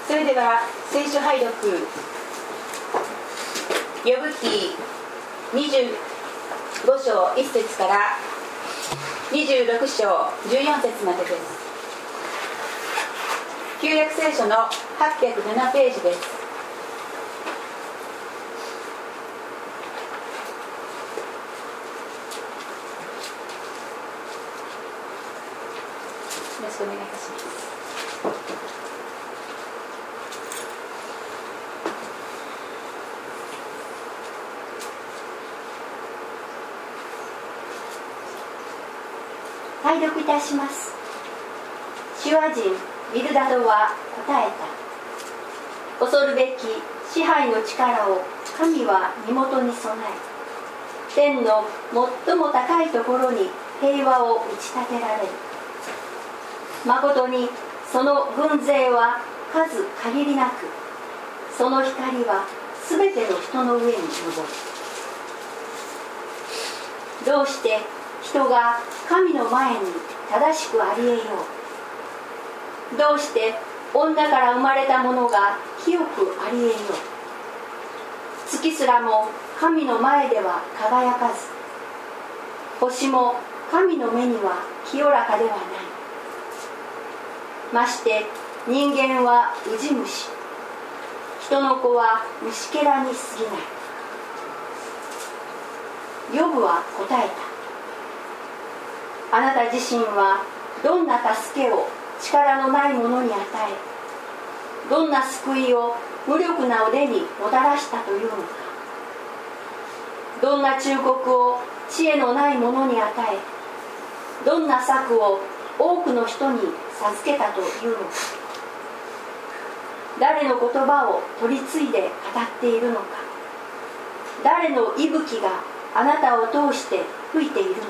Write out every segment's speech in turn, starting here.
それでは聖書拝読、ヨブ記25章1節から26章14節までです。旧約聖書の807ページです。よろしくお願いいたします。 拝読いたします。シュア人ビルダドは答えた。恐るべき支配の力を神は身元に備え、天の最も高いところに平和を打ち立てられる。まことにその軍勢は数限りなく、その光はすべての人の上に昇る。どうして人が神の前に正しくありえよう。どうして女から生まれたものが清くありえよう。月すらも神の前では輝かず、星も神の目には清らかではない。まして人間はウジ虫、人の子は虫けらに過ぎない。ヨブは答えた。あなた自身はどんな助けを力のない者に与え、どんな救いを無力な腕にもたらしたというのか。どんな忠告を知恵のない者に与え、どんな策を多くの人に授けたというのか。誰の言葉を取り継いで語っているのか。誰の息吹があなたを通して吹いているのか。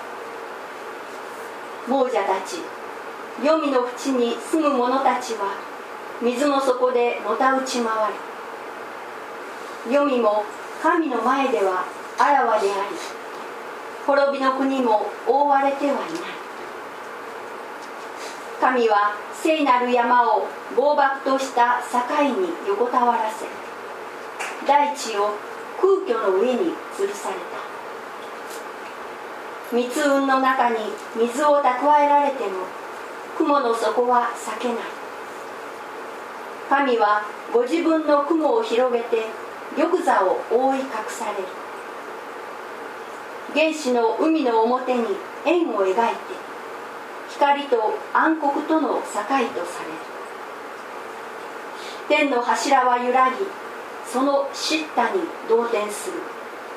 亡者たち、黄泉の淵に住む者たちは水の底でのたうち回る。黄泉も神の前ではあらわであり、滅びの国も覆われてはいない。神は聖なる山を暴漠とした境に横たわらせ、大地を空虚の上に吊るされた。密雲の中に水を蓄えられても雲の底は裂けない。神はご自分の雲を広げて玉座を覆い隠される。原始の海の表に円を描いて、光と暗黒との境とされる。天の柱は揺らぎ、その叱咤に動転する。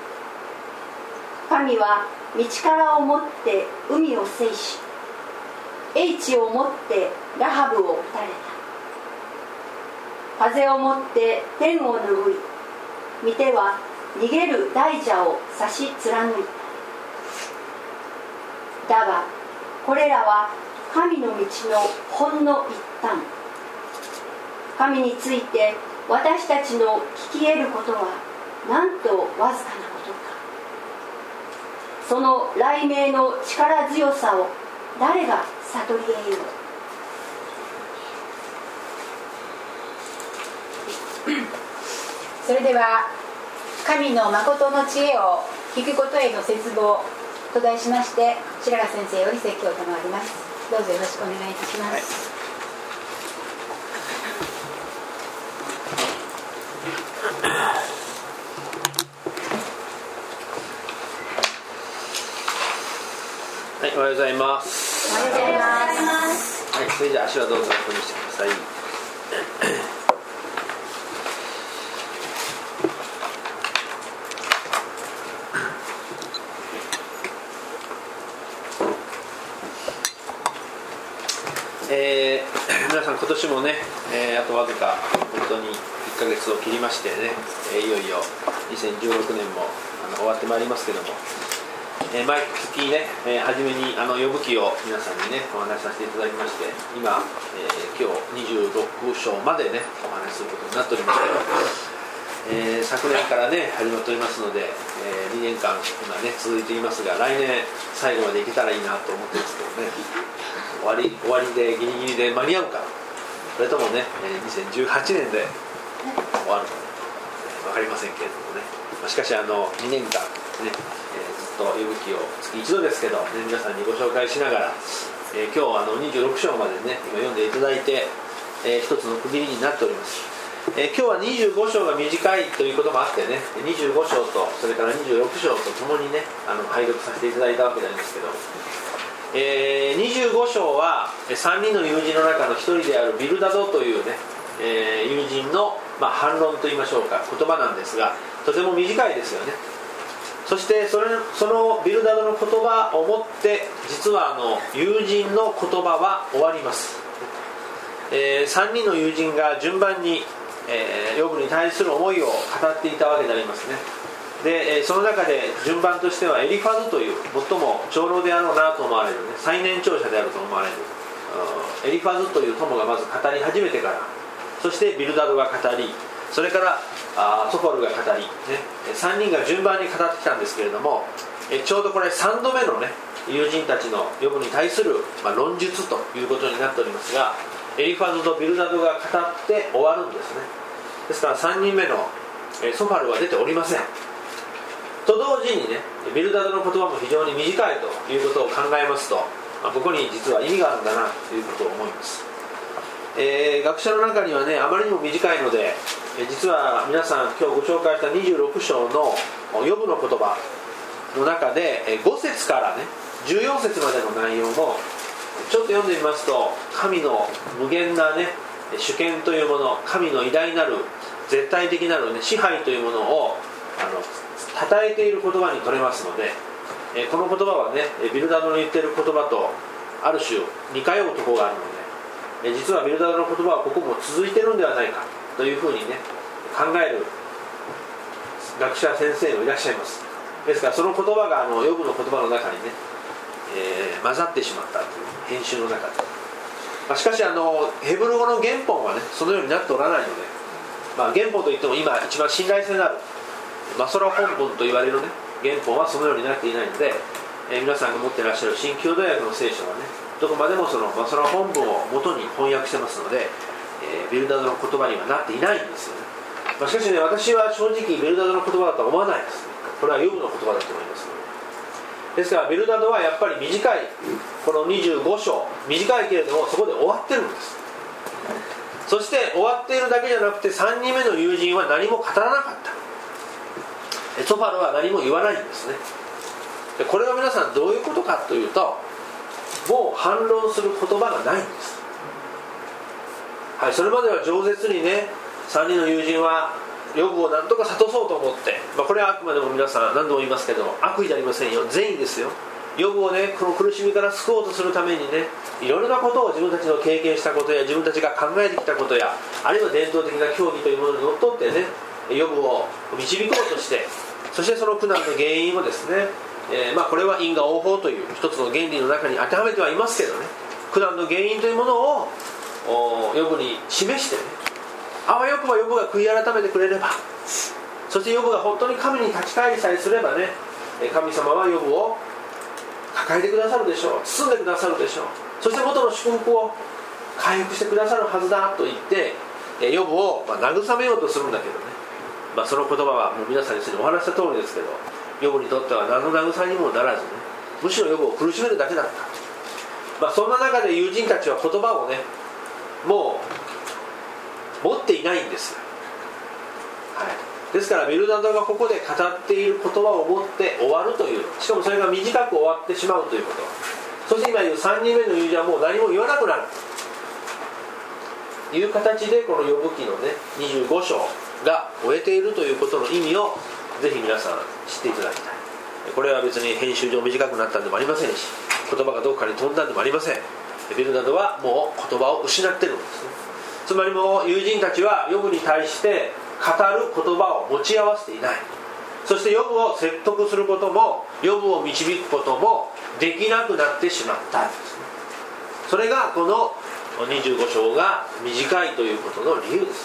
神は道からをもって海を制し、英知をもってラハブを打たれた。風をもって天を拭い、御手は逃げる大蛇を差し貫いた。だがこれらは神の道のほんの一端。神について私たちの聞き得ることはなんとわずかなことか。その雷鳴の力強さを誰が悟り得よう。 それでは神の誠の知恵を聞くことへの絶望と題しまして、白髪先生より説教を賜ります。どうぞよろしくお願いいたします。 はい、おはようございます。 おはようございます。 はい、それじゃあ足はどうぞ楽にしてください。皆さん今年もね、あとわずか本当に1ヶ月を切りましてね、いよいよ2016年も終わってまいりますけども、毎月ね、初めにヨブ記を皆さんにねお話しさせていただきまして、今、今日26章までねお話しすることになっておりますけど、昨年からね始まっておりますので、2年間今ね続いていますが、来年最後までいけたらいいなと思ってるんですけどね、終わりでギリギリで間に合うかそれともね、2018年で終わるか分かりませんけれどもね、しかし2年間、ねずっと呼ぶ記を月一度ですけど、ね、皆さんにご紹介しながら、今日26章までね今読んでいただいて、一つの区切りになっております。今日は25章が短いということもあってね、25章とそれから26章とともにね解読させていただいたわけでありますけど、25章は3人の友人の中の1人であるビルダドというね、友人の、反論といいましょうか、言葉なんですが、とても短いですよね。そしてそのビルダドの言葉をもって実は友人の言葉は終わります。3人の友人が順番に、ヨブに対する思いを語っていたわけでありますね。でその中で順番としてはエリファズという最も長老であろうなと思われる、ね、最年長者であると思われるエリファズという友がまず語り始めてから、そしてビルダドが語り、それからソフォルが語り、ね、3人が順番に語ってきたんですけれども、ちょうどこれ3度目の、ね、友人たちのヨブに対する、論述ということになっておりますが、エリファズとビルダドが語って終わるんですね。ですから3人目のソファルは出ておりません。と同時にね、ビルダドの言葉も非常に短いということを考えますと、ここに実は意味があるんだなということを思います。学者の中にはね、あまりにも短いので、実は皆さん今日ご紹介した26章のヨブの言葉の中で5節からね14節までの内容もちょっと読んでみますと、神の無限なね主権というもの、神の偉大なる絶対的なる、ね、支配というものを称えている言葉に取れますので、この言葉はねビルダドの言っている言葉とある種似通うところがあるので、実はビルダドの言葉はここも続いているんではないかというふうにね考える学者先生もいらっしゃいます。ですからその言葉がヨブの言葉の中にね、混ざってしまったという編集の中で、しかしヘブル語の原本はねそのようになっておらないので、原本といっても今一番信頼性のあるマソラ本文と言われる、ね、原本はそのようになっていないので、皆さんが持っていらっしゃる新共同訳の聖書はねどこまでもそのマソラ本文を元に翻訳してますので、ビルダドの言葉にはなっていないんですよね。しかしね、私は正直ビルダドの言葉だとは思わないです。これはヨブの言葉だと思います。ですからビルダドはやっぱり短いこの25章短いけれどもそこで終わってるんです。そして終わっているだけじゃなくて3人目の友人は何も語らなかった。ソファルは何も言わないんですね。でこれは皆さんどういうことかというと、もう反論する言葉がないんです。はい、それまでは饒舌にね3人の友人はヨブを何とか諭そうと思って、これはあくまでも皆さん何度も言いますけど悪意じゃありませんよ、善意ですよ。ヨブをねこの苦しみから救おうとするためにねいろいろなことを自分たちの経験したことや自分たちが考えてきたことやあるいは伝統的な教義というものにのっとってねヨブを導こうとして、そしてその苦難の原因をですね、これは因果応報という一つの原理の中に当てはめてはいますけどね、苦難の原因というものをヨブに示してね、あわよくばヨブが悔い改めてくれれば、そしてヨブが本当に神に立ち返りさえすればね神様はヨブを抱えてくださるでしょう、包んでくださるでしょう、そして元の祝福を回復してくださるはずだと言ってヨブを慰めようとするんだけどね、その言葉はもう皆さんにすでにお話した通りですけど、ヨブにとっては何の慰めにもならずね、むしろヨブを苦しめるだけだった。そんな中で友人たちは言葉をねもう持っていないんですよ。はい、ですからビルダドがここで語っている言葉を持って終わるという、しかもそれが短く終わってしまうということ、そして今言う3人目の友人はもう何も言わなくなるという形でこのヨブ記のね25章が終えているということの意味をぜひ皆さん知っていただきたい。これは別に編集上短くなったんでもありませんし、言葉がどこかに飛んだんでもありません。ビルダドはもう言葉を失っているんですね。つまりもう友人たちはヨブに対して語る言葉を持ち合わせていない。そしてヨブを説得することもヨブを導くこともできなくなってしまったんですね。それがこの25章が短いということの理由です。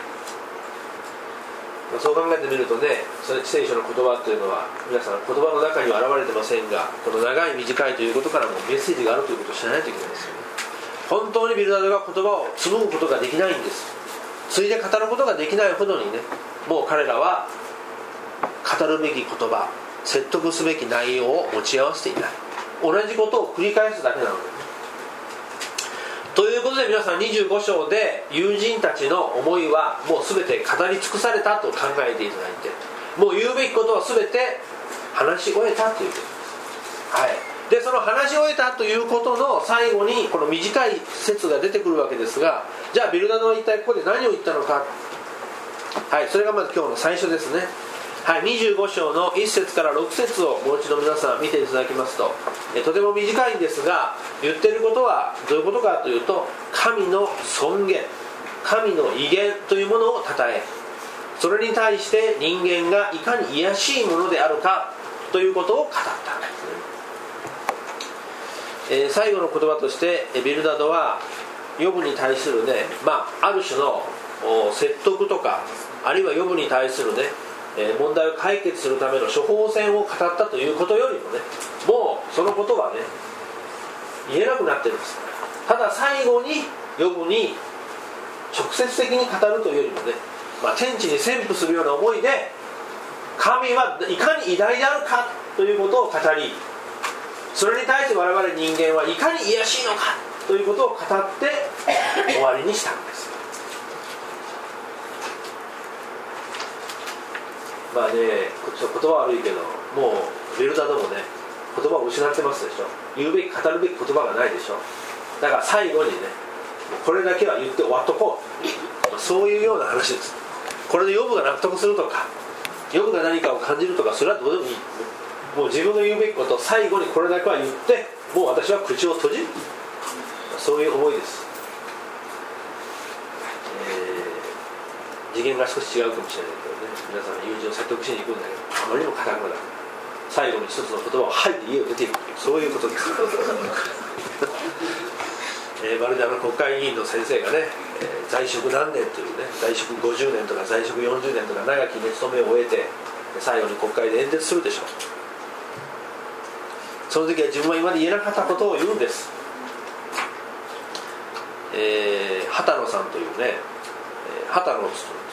そう考えてみるとね、聖書の言葉というのは皆さん言葉の中には現れてませんが、この長い短いということからもメッセージがあるということを知らないといけないですよね。 本当にビルダドが言葉を紡ぐことができないんです。ついで語ることができないほどにね、もう彼らは語るべき言葉、説得すべき内容を持ち合わせていない。同じことを繰り返すだけなのです。ということで皆さん、25章で友人たちの思いはもう全て語り尽くされたと考えていただいて、もう言うべきことは全て話し終えたということです。はい。でその話し終えたということの最後にこの短い説が出てくるわけですが、じゃあビルダドは一体ここで何を言ったのか。はい、それがまず今日の最初ですね。はい、25章の1節から6節をもう一度皆さん見ていただきますと、とても短いんですが、言っていることはどういうことかというと、神の尊厳、神の威厳というものを称え、それに対して人間がいかに卑しいものであるかということを語ったんですね。最後の言葉としてビルダドはヨブに対するね、ある種の説得とか、あるいはヨブに対するね問題を解決するための処方箋を語ったということよりもね、もうそのことはね言えなくなってるんです。ただ最後にヨブに直接的に語るというよりもね、天地に旋風するような思いで神はいかに偉大であるかということを語り、それに対して我々人間はいかに卑しいのかということを語って終わりにしたんです。ちょっと言葉悪いけど、もうビルダドもね言葉を失ってますでしょ。言うべき語るべき言葉がないでしょ。だから最後にね、これだけは言って終わっとこう、そういうような話です。これでヨブが納得するとか、ヨブが何かを感じるとか、それはどうでもいい。もう自分の言うべきことを最後にこれだけは言って、もう私は口を閉じる、そういう思いです。次元が少し違うかもしれないけどね、皆さん友人を説得しに行くんだけど、あまりにも堅くなる、最後に一つの言葉を吐いて家を出ていく、そういうことですまるで国会議員の先生がね、在職何年というね、在職50年とか在職40年とか長きね勤めを終えて最後に国会で演説するでしょう。その時は自分は今まで言えなかったことを言うんです。畑野さんというね、畑野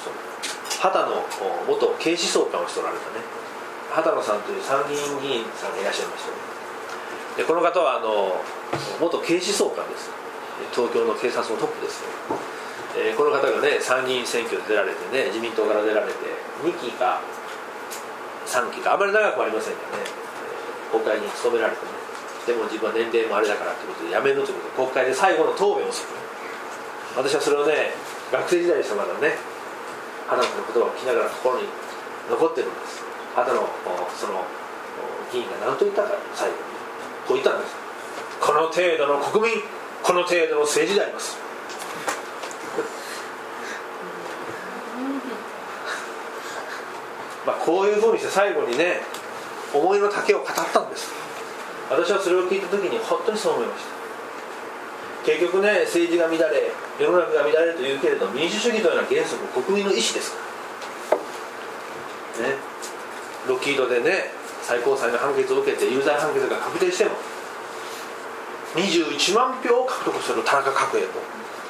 元警視総監をしておられたね、畑野さんという参議院議員さんがいらっしゃいました、ね、でこの方は元警視総監です。東京の警察のトップですよ。この方がね参議院選挙で出られてね、自民党から出られて2期か3期かあまり長くありませんがね、国会に勤められてね、でも自分は年齢もあれだからということで辞めるということで国会で最後の答弁をする。私はそれをね学生時代でしたまだね、畑野の言葉を聞きながら心に残ってるんです。畑野その議員が何と言ったか、最後にこう言ったんです。この程度の国民、この程度の政治であります。こういうふうにして最後にね思いの丈を語ったんです。私はそれを聞いた時に本当にそう思いました。結局ね、政治が乱れ世の中が乱れるというけれど、民主主義というのは原則国民の意思ですからね。ロッキードでね最高裁の判決を受けて有罪判決が確定しても21万票を獲得する田中角栄と、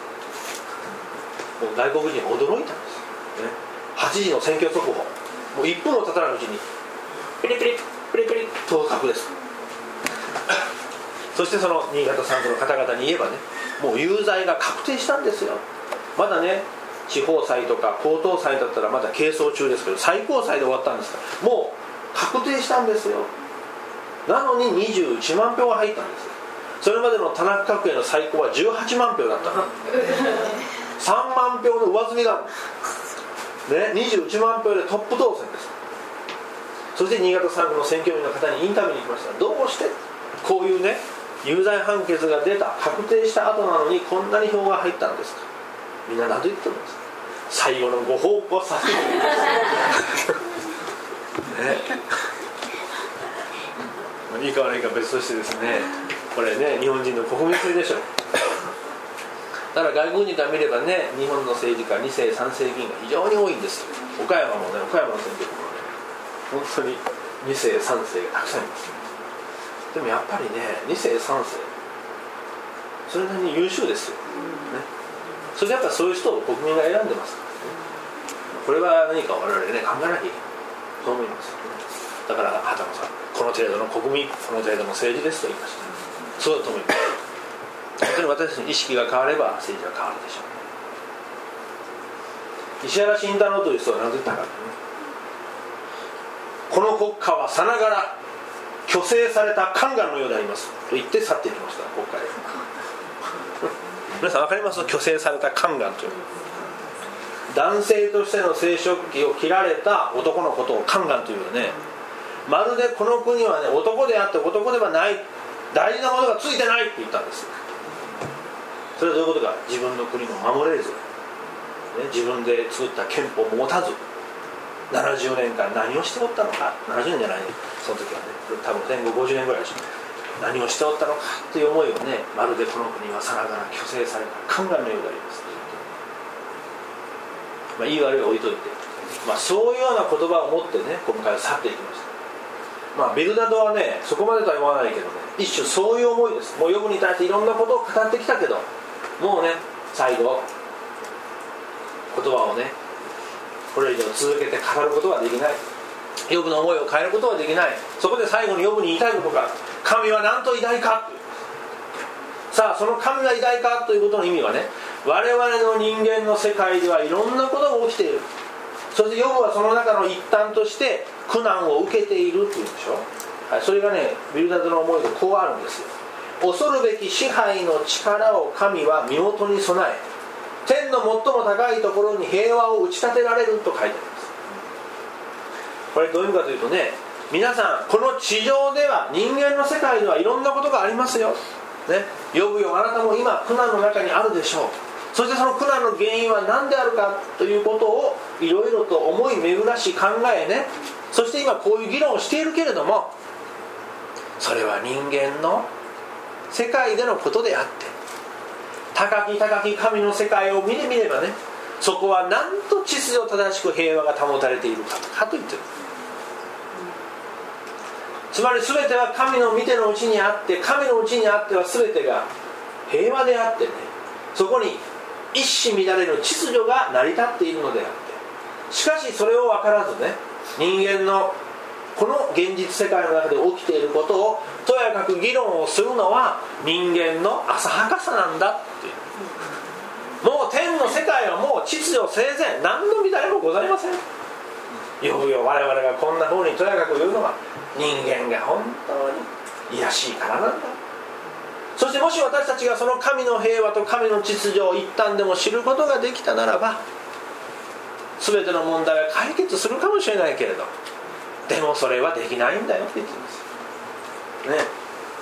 もう外国人は驚いたんです、ね、8時の選挙速報、もう1分も経たないうちにピリピリピリピリ当確です。そしてその新潟3区の方々に言えばね、もう有罪が確定したんですよ。まだね地方裁とか高等裁だったらまだ係争中ですけど、最高裁で終わったんですから、もう確定したんですよ。なのに21万票が入ったんです。それまでの田中角栄の最高は18万票だったの3万票の上積みがある、ね、21万票でトップ当選です。そして新潟3区の選挙民の方にインタビューに行きました。どうしてこういうね有罪判決が出た確定した後なのにこんなに票が入ったんですか。みんな何と言ってるんですか。最後のご報告をさせているんです、ね、いいか悪いか別としてですね、これね日本人の国民性でしょ。だから外国人から見ればね、日本の政治家2世3世議員が非常に多いんです。岡山もね、岡山の選挙区もね本当に2世3世がたくさんいます。でもやっぱりね2世3世それなりに優秀ですよ、ね、それでやっぱそういう人を国民が選んでますからね。これは何か我々ね考えなきゃいけないと思います。だから畑野さん、この程度の国民、この程度の政治ですと言いました。そうだと思います。本当に私たちの意識が変われば政治が変わるでしょう。石原慎太郎という人は何と言ったか、この国家はさながら虚勢された宦官のようでありますと言って去っていきました。国会へ皆さん分かります？虚勢された宦官という、男性としての生殖器を切られた男のことを宦官というよね。まるでこの国はね、男であって男ではない、大事なものがついてないって言ったんです。それはどういうことか。自分の国も守れず、ね、自分で作った憲法も持たず、70年間何をしておったのか。70年じゃない、その時はね、多分戦後50年ぐらいでしょ。何をしておったのかという思いをね、まるでこの国はさながら虚勢された宦官のようであります。言い悪いを置いといて、そういうような言葉を持ってね、今回は去っていきました。ビルダドはね、そこまでとは言わないけどね、一種そういう思いです。もうヨブに対していろんなことを語ってきたけど、もうね、最後言葉をね、これ以上続けて語ることはできない。ヨブの思いを変えることはできない。そこで最後にヨブに言いたいことが、神はなんと偉大か。さあ、その神が偉大かということの意味はね、我々の人間の世界ではいろんなことが起きている。そしてヨブはその中の一端として苦難を受けているっていうんでしょ、はい、それがね、ビルダドの思いでこうあるんですよ。恐るべき支配の力を神は身元に備え、天の最も高いところに平和を打ち立てられると書いてあります。これどういう意味かというとね、皆さんこの地上では、人間の世界ではいろんなことがありますよ、ね、ヨブよ、あなたも今苦難の中にあるでしょう。そしてその苦難の原因は何であるかということをいろいろと思い巡らし考えね、そして今こういう議論をしているけれども、それは人間の世界でのことであって、高き高き神の世界を見てみればね、そこはなんと秩序正しく平和が保たれているかと言っている。つまり全ては神の見てのうちにあって、神のうちにあっては全てが平和であってね、そこに一糸乱れる秩序が成り立っているのであって、しかしそれを分からずね、人間のこの現実世界の中で起きていることをとやかく議論をするのは人間の浅はかさなんだっていう。もう天の世界はもう秩序整然、何の乱れもございません。ようよ、我々がこんな風にとやかく言うのは、人間が本当に卑しいからなんだ。そしてもし私たちがその神の平和と神の秩序を一旦でも知ることができたならば、全ての問題は解決するかもしれないけれど、でもそれはできないんだよって言ってますね。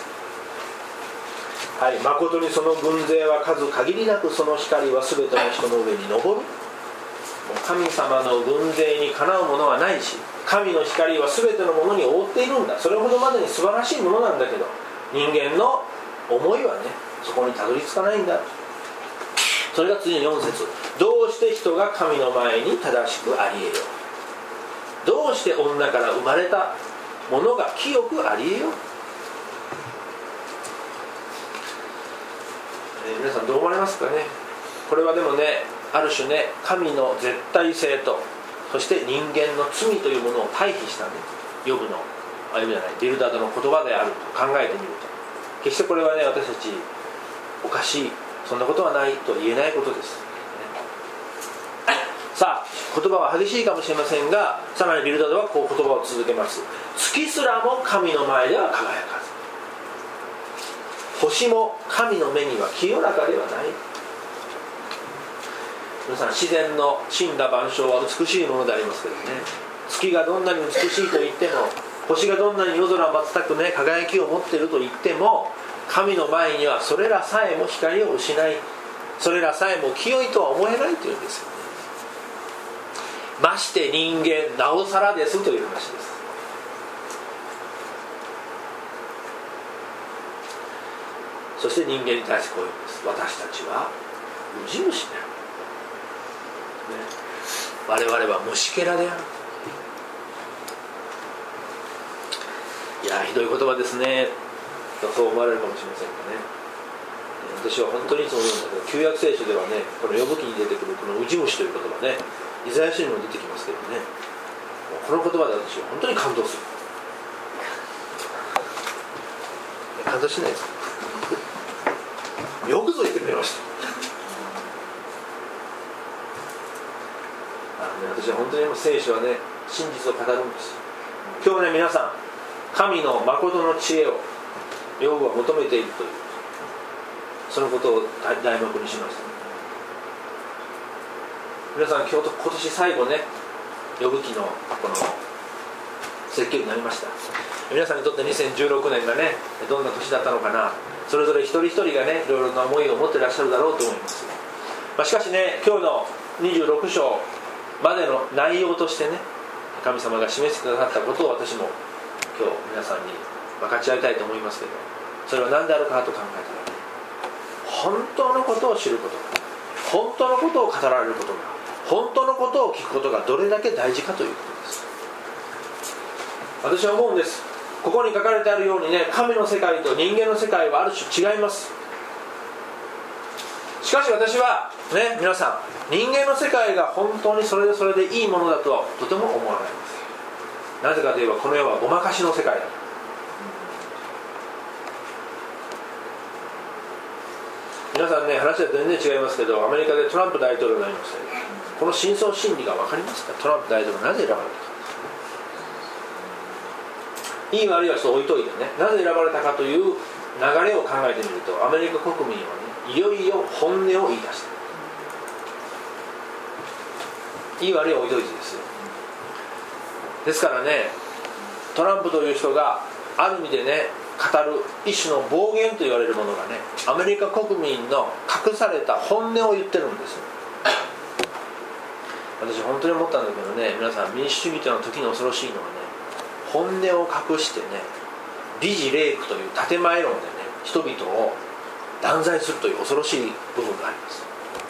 はい、誠にその軍勢は数限りなく、その光は全ての人の上に昇る。神様の軍勢にかなうものはないし、神の光は全てのものに覆っているんだ。それほどまでに素晴らしいものなんだけど、人間の思いはね、そこにたどり着かないんだ。それが次の4節。どうして人が神の前に正しくありえよう。どうして女から生まれたものが清くありえよう。皆さんどう思われますかね。これはでもね、ある種ね、神の絶対性と、そして人間の罪というものを対比したね、ヨブじゃない、ビルダドの言葉であると考えてみると、決してこれはね、私たちおかしい、そんなことはないと言えないことです。さあ、言葉は激しいかもしれませんが、さらにビルダドはこう言葉を続けます。月すらも神の前では輝かず、星も神の目には清らかではない。皆さん、自然の森羅万象は美しいものでありますけどね、月がどんなに美しいと言っても、星がどんなに夜空を全くね、輝きを持っていると言っても、神の前にはそれらさえも光を失い、それらさえも清いとは思えないというんですよね。まして人間なおさらですという話です。そして人間に対してこう言うんです。私たちはウジ虫である、我々は虫けらである。いや、ひどい言葉ですね。そう思われるかもしれませんがね。 私は本当にいつも思うんだけど、旧約聖書ではね、このヨブ記に出てくるこのウジ虫という言葉ね、イザヤ書にも出てきますけどね、この言葉で私は本当に感動する。感動しないですか。よくぞ言ってくれました。私は本当に聖書はね、真実を語るんです。今日ね、皆さん、神の誠の知恵をヨブは求めているという、そのことを題目にしました。皆さん、今年最後ね、ヨブ記のこの説教になりました。皆さんにとって2016年がね、どんな年だったのかな、それぞれ一人一人がね、いろいろな思いを持っていらっしゃるだろうと思います。しかしね、今日の26章までの内容としてね、神様が示してくださったことを私も今日皆さんに分かち合いたいと思いますけど、それは何であるかと考えたら、本当のことを知ることが、本当のことを語られることが、本当のことを聞くことがどれだけ大事かということです。私は思うんです。ここに書かれてあるようにね、神の世界と人間の世界はある種違います。しかし私はね、皆さん、人間の世界が本当にそれでいいものだとはとても思わないです。なぜかといえば、この世はごまかしの世界だ。皆さんね、話は全然違いますけど、アメリカでトランプ大統領になりましたよ。この深層心理が分かりますか。トランプ大統領なぜ選ばれたか、いい悪いは置いといてね、なぜ選ばれたかという流れを考えてみると、アメリカ国民はね、いよいよ本音を言い出した。いい悪いは置いといてですよ。ですからね、トランプという人がある意味でね、語る一種の暴言と言われるものがね、アメリカ国民の隠された本音を言ってるんですよ。私本当に思ったんだけどね、皆さん、民主主義というのは時に恐ろしいのはね、本音を隠してね、美辞麗句という建前論でね、人々を断罪するという恐ろしい部分があります。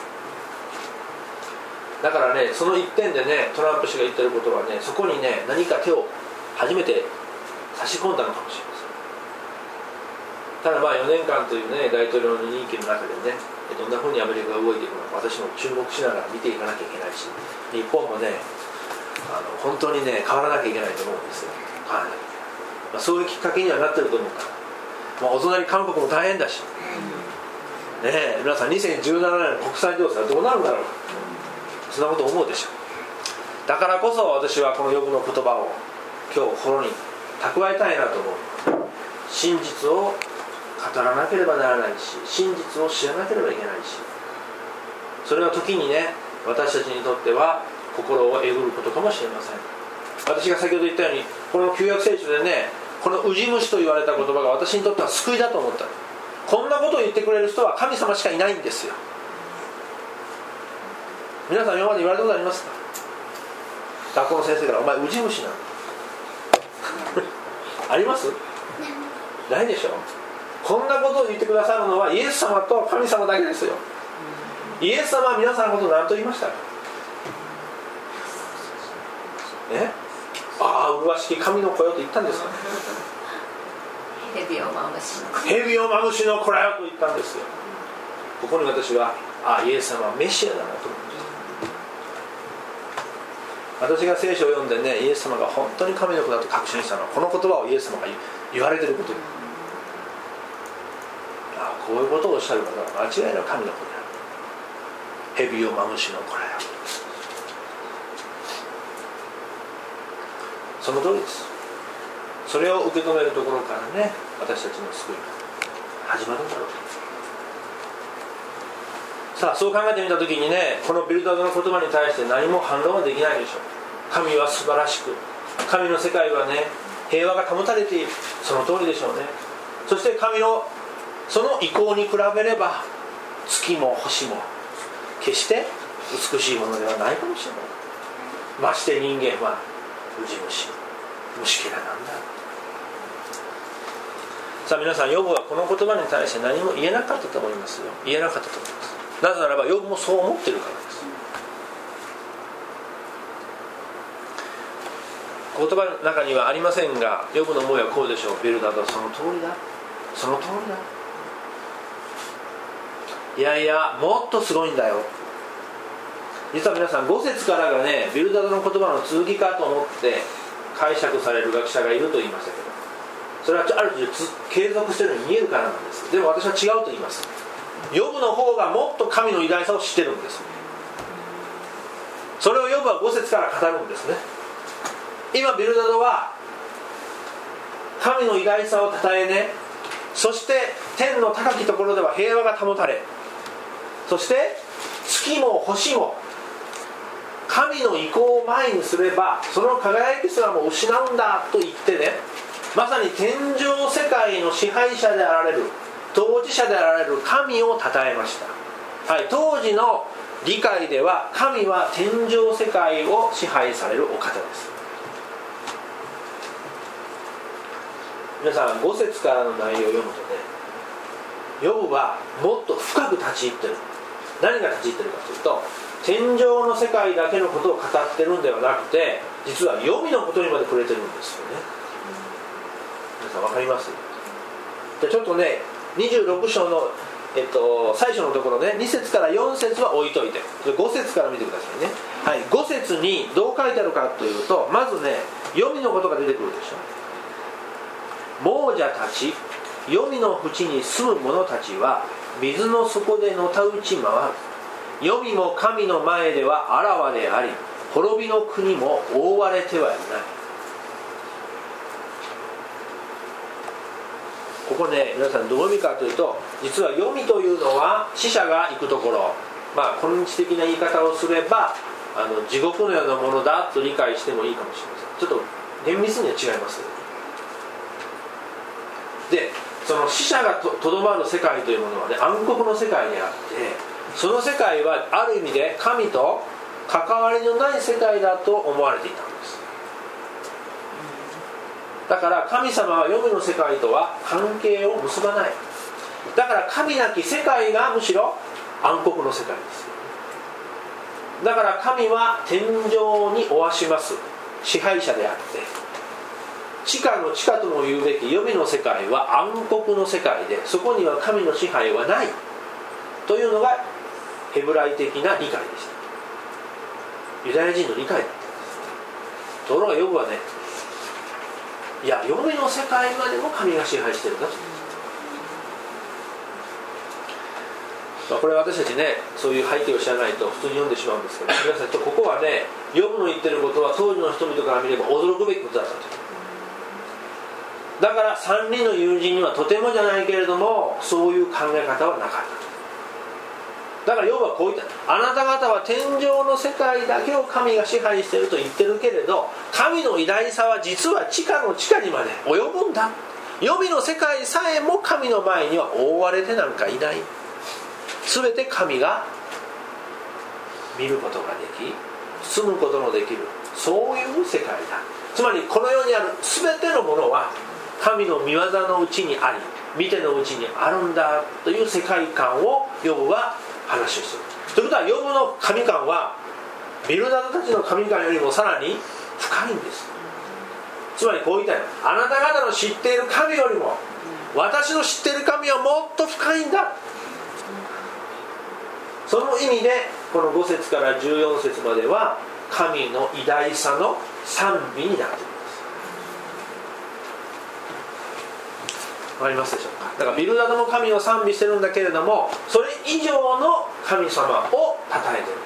だからね、その一点でね、トランプ氏が言ってることはね、そこにね、何か手を初めて差し込んだのかもしれません。ただ4年間というね、大統領の任期の中でね、どんな風にアメリカが動いていくのか、私も注目しながら見ていかなきゃいけないし、日本もね、本当にね、変わらなきゃいけないと思うんですよ。そういうきっかけにはなってると思うから、お隣韓国も大変だし、ね、皆さん2017年の国際情勢はどうなるんだろう、そんなこと思うでしょう。だからこそ私はこのヨブの言葉を今日心に蓄えたいなと思う。真実を語らなければならないし、真実を知らなければいけないし、それは時にね、私たちにとっては心をえぐることかもしれません。私が先ほど言ったように、この旧約聖書でね、このウジ虫と言われた言葉が私にとっては救いだと思った。こんなことを言ってくれる人は神様しかいないんですよ。皆さん今まで言われたことありますか。学校の先生からお前ウジ虫なのあります？ないでしょ。こんなことを言ってくださるのはイエス様と神様だけですよ。イエス様は皆さんのことを何と言いましたか。麗しき神の子よと言ったんですか。 蛇をマムシの子らよと言ったんですよ。ここに私はイエス様はメシアだなと思いました。私が聖書を読んでね、イエス様が本当に神の子だと確信したのは、この言葉をイエス様が言われていることで、こういうことをおっしゃる方は間違いなく神の子である。蛇をマムシの子らよ。その通りです。それを受け止めるところからね、私たちの救いが始まるんだろうと。さあ、そう考えてみたときにね、このビルダードの言葉に対して何も反論はできないでしょう。神は素晴らしく、神の世界はね、平和が保たれている。その通りでしょうね。そして神のその意向に比べれば、月も星も決して美しいものではないかもしれない。まして人間はウジ虫、虫けらなんだ。さあ皆さん、ヨブはこの言葉に対して何も言えなかったと思いますよ。言えなかったと思います。なぜならばヨブもそう思っているからです。言葉の中にはありませんが、ヨブの思いはこうでしょう。ビルダードはその通りだ、その通りだ。 いやいやもっとすごいんだよ。実は皆さん5節からがねビルダドの言葉の続きかと思って解釈される学者がいると言いましたけど、それはある程度継続しているように見えるからなんです。でも私は違うと言います。ヨブの方がもっと神の偉大さを知ってるんです。それをヨブは5節から語るんですね。今ビルダドは神の偉大さを称えね、そして天の高きところでは平和が保たれ、そして月も星も神の意向を前にすればその輝きすらも失うんだと言ってね、まさに天上世界の支配者であられる当事者であられる神を称えました。はい、当時の理解では神は天上世界を支配されるお方です。皆さん5節からの内容を読むとね、ヨブはもっと深く立ち入ってる。何が立ち入ってるかというと、天上の世界だけのことを語ってるんではなくて、実は黄泉のことにまで触れてるんですよね。皆さん分かります？じゃあちょっとね26章の、最初のところね、2節から4節は置いといて5節から見てくださいね。はい、5節にどう書いてあるかというと、まずね黄泉のことが出てくるでしょ。亡者たち、黄泉の淵に住む者たちは水の底でのたうち回る。黄泉も神の前ではあらわであり、滅びの国も覆われてはいない。ここね、皆さんどういう意味かというと、実は黄泉というのは死者が行くところ、今日的な言い方をすれば地獄のようなものだと理解してもいいかもしれません。ちょっと厳密には違います。で、その死者が とどまる世界というものはね、暗黒の世界であって、その世界はある意味で神と関わりのない世界だと思われていたんです。だから神様は黄泉の世界とは関係を結ばない。だから神なき世界がむしろ暗黒の世界です。だから神は天上におわします支配者であって、地下の地下とも言うべき黄泉の世界は暗黒の世界で、そこには神の支配はないというのがヘブライ的な理解でした。ユダヤ人の理解だったんです。ところがヨブはね、いや黄泉の世界までも神が支配してるんだと。これは私たちね、そういう背景を知らないと普通に読んでしまうんですけど、皆さんここはね、ヨブの言ってることは当時の人々から見れば驚くべきことだったと。だから3人の友人にはとてもじゃないけれどもそういう考え方はなかった。だからヨブはこう言った。あなた方は天上の世界だけを神が支配していると言ってるけれど、神の偉大さは実は地下の地下にまで及ぶんだ。黄泉の世界さえも神の前には覆われてなんかいない。全て神が見ることができ、住むことのできる、そういう世界だ。つまりこの世にある全てのものは神の御業のうちにあり、見てのうちにあるんだという世界観をヨブは話をする。ということはヨブの神観はビルダドたちの神観よりもさらに深いんです。つまりこう言いたい。あなた方の知っている神よりも私の知っている神はもっと深いんだ。その意味でこの5節から14節までは神の偉大さの賛美になっています。わかりますでしょうか。だからビルダドも神を賛美してるんだけれども、それ以上の神様を称えてるんですね。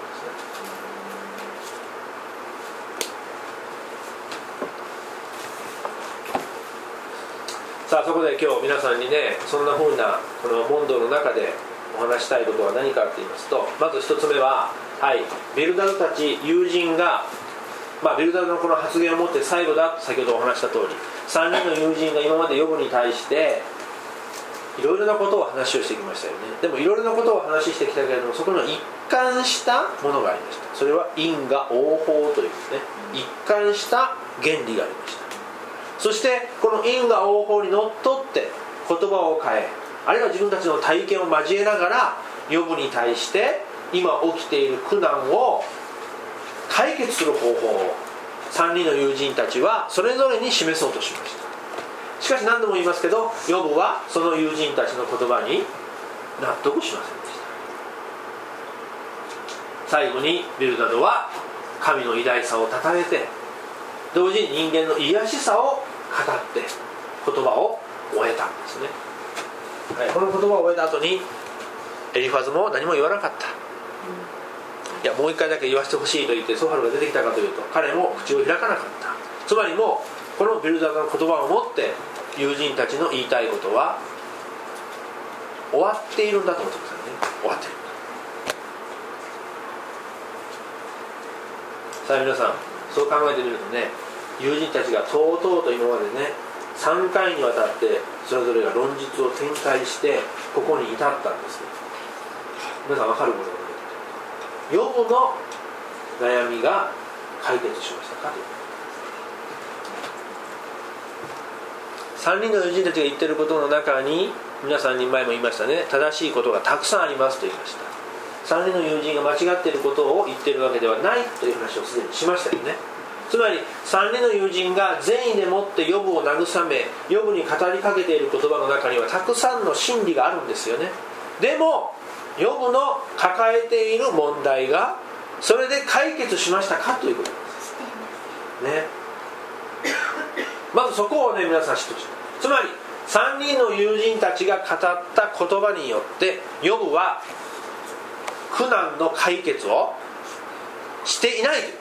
さあそこで今日皆さんにね、そんな風なこの問答の中でお話したいことは何かと言いますと、まず一つ目は、ビルダドたち友人が、ビルダドのこの発言をもって最後だと先ほどお話した通り、3人の友人が今までヨブに対していろいろなことを話をしてきましたよね。でもいろいろなことを話してきたけれども、そこの一貫したものがありました。それは因果応報というね、一貫した原理がありました。そしてこの因果応報にのっとって言葉を変え、あるいは自分たちの体験を交えながらヨブに対して今起きている苦難を解決する方法を3人の友人たちはそれぞれに示そうとしました。しかし何度も言いますけど、ヨブはその友人たちの言葉に納得しませんでした。 最後にビルダドは神の偉大さをたたえて、同時に人間の癒しさを語って言葉を終えたんですね。はい、この言葉を終えた後にエリファズも何も言わなかった。いや、もう一回だけ言わせてほしいと言ってソファルが出てきたかというと、彼も口を開かなかった。つまりもうこのビルダドの言葉をもって友人たちの言いたいことは終わっているんだと思ってくださいね。終わっている。さあ皆さん、そう考えてみるとね、友人たちがとうとうと今までね3回にわたってそれぞれが論述を展開してここに至ったんですよ。皆さん分かることがヨブの悩みが解決しましたかという。3人の友人たちが言っていることの中に、皆さんに前も言いましたね、正しいことがたくさんありますと言いました。3人の友人が間違っていることを言っているわけではないという話をすでにしましたよね。つまり3人の友人が善意でもってヨブを慰め、ヨブに語りかけている言葉の中にはたくさんの真理があるんですよね。でもヨブの抱えている問題がそれで解決しましたかということですね。まずそこをね、皆さん知ってほしい。つまり3人の友人たちが語った言葉によってヨブは苦難の解決をしていないという。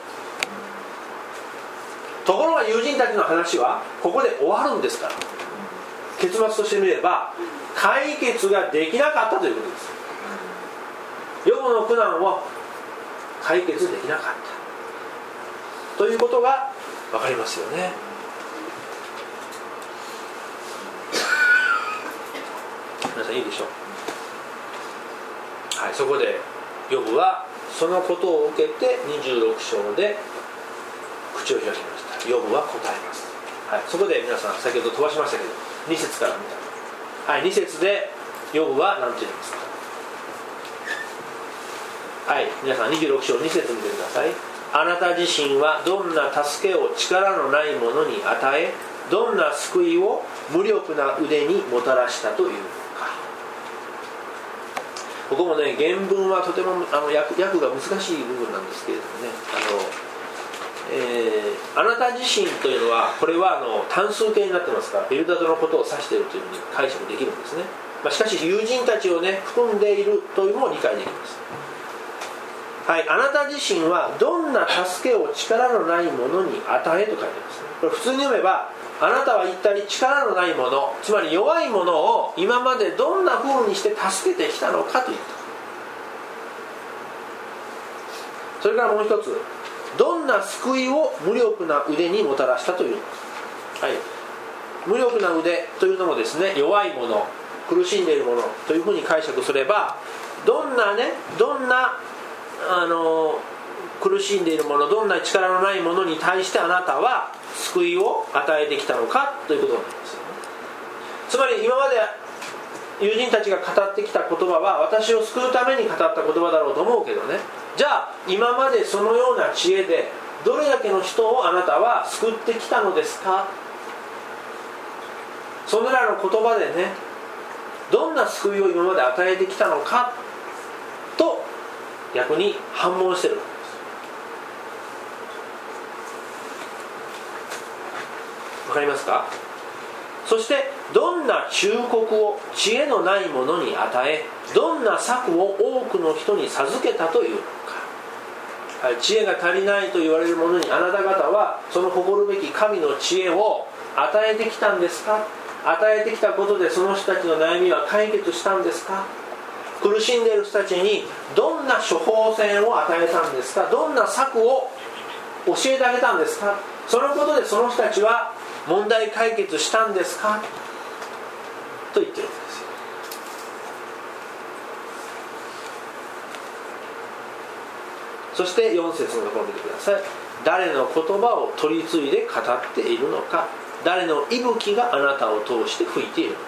ところが友人たちの話はここで終わるんですから、結末としてみれば解決ができなかったということです。ヨブの苦難を解決できなかったということが分かりますよね。皆さんいいでしょう。はい、そこでヨブはそのことを受けて26章で口を開きました。ヨブは答えます。はい、そこで皆さん先ほど飛ばしましたけど2節から見た。はい、2節でヨブは何て言いますか。はい、皆さん26章2節見てください。あなた自身はどんな助けを力のない者に与え、どんな救いを無力な腕にもたらしたというのか。ここもね、原文はとても訳が難しい部分なんですけれどもね、あなた自身というのはこれは単数形になってますから、ビルダドのことを指しているというふうに解釈できるんですね。しかし友人たちをね含んでいるというのも理解できます。はい、あなた自身はどんな助けを力のない者に与えと書いてますね。これ普通に読めば、あなたは一体力のない者、つまり弱い者を今までどんな風にして助けてきたのかといった。それからもう一つ、どんな救いを無力な腕にもたらしたという、はい、無力な腕というのもですね、弱い者、苦しんでいる者というふうに解釈すれば、どんな苦しんでいる者、どんな力のない者に対してあなたは救いを与えてきたのかということになりますよね。つまり今まで友人たちが語ってきた言葉は私を救うために語った言葉だろうと思うけどね、じゃあ今までそのような知恵でどれだけの人をあなたは救ってきたのですか。それらの言葉でね、どんな救いを今まで与えてきたのかと逆に反問してるわけです。わかりますか。そしてどんな忠告を知恵のない者に与え、どんな策を多くの人に授けたというのか。はい、知恵が足りないと言われる者にあなた方はその誇るべき神の知恵を与えてきたんですか。与えてきたことでその人たちの悩みは解決したんですか。苦しんでいる人たちにどんな処方箋を与えたんですか。どんな策を教えてあげたんですか。そのことでその人たちは問題解決したんですかと言ってるんですよ。そして4節のところを見てください。誰の言葉を取り継いで語っているのか、誰の息吹があなたを通して吹いているのか。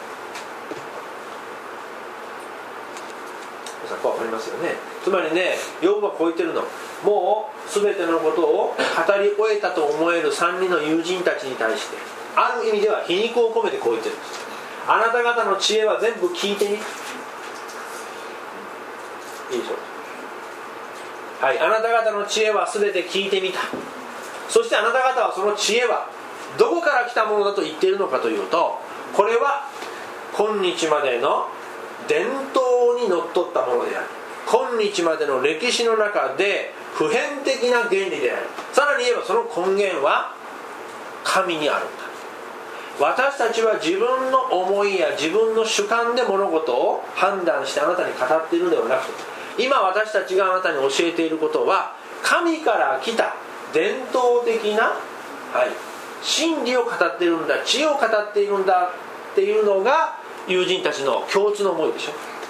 皆さんこう分かりますよね。つまりね、ヨブはこう言ってるの。もう全てのことを語り終えたと思える3人の友人たちに対して、ある意味では皮肉を込めてこう言ってるんです。あなた方の知恵は全部聞いてみ。いいでしょう。 はい、あなた方の知恵はすべて聞いてみた。そしてあなた方はその知恵はどこから来たものだと言っているのかというと、これは今日までの伝統にのっとったものである。今日までの歴史の中で普遍的な原理である。さらに言えばその根源は神にあるんだ。私たちは自分の思いや自分の主観で物事を判断してあなたに語っているのではなくて、今私たちがあなたに教えていることは神から来た伝統的な、真理を語っているんだ、知恵を語っているんだっていうのが友人たちの共通の思いでしょ。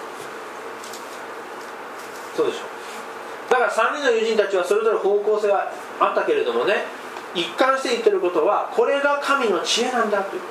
そうでしょ。だから3人の友人たちはそれぞれ方向性はあったけれどもね、一貫して言ってることはこれが神の知恵なんだということ。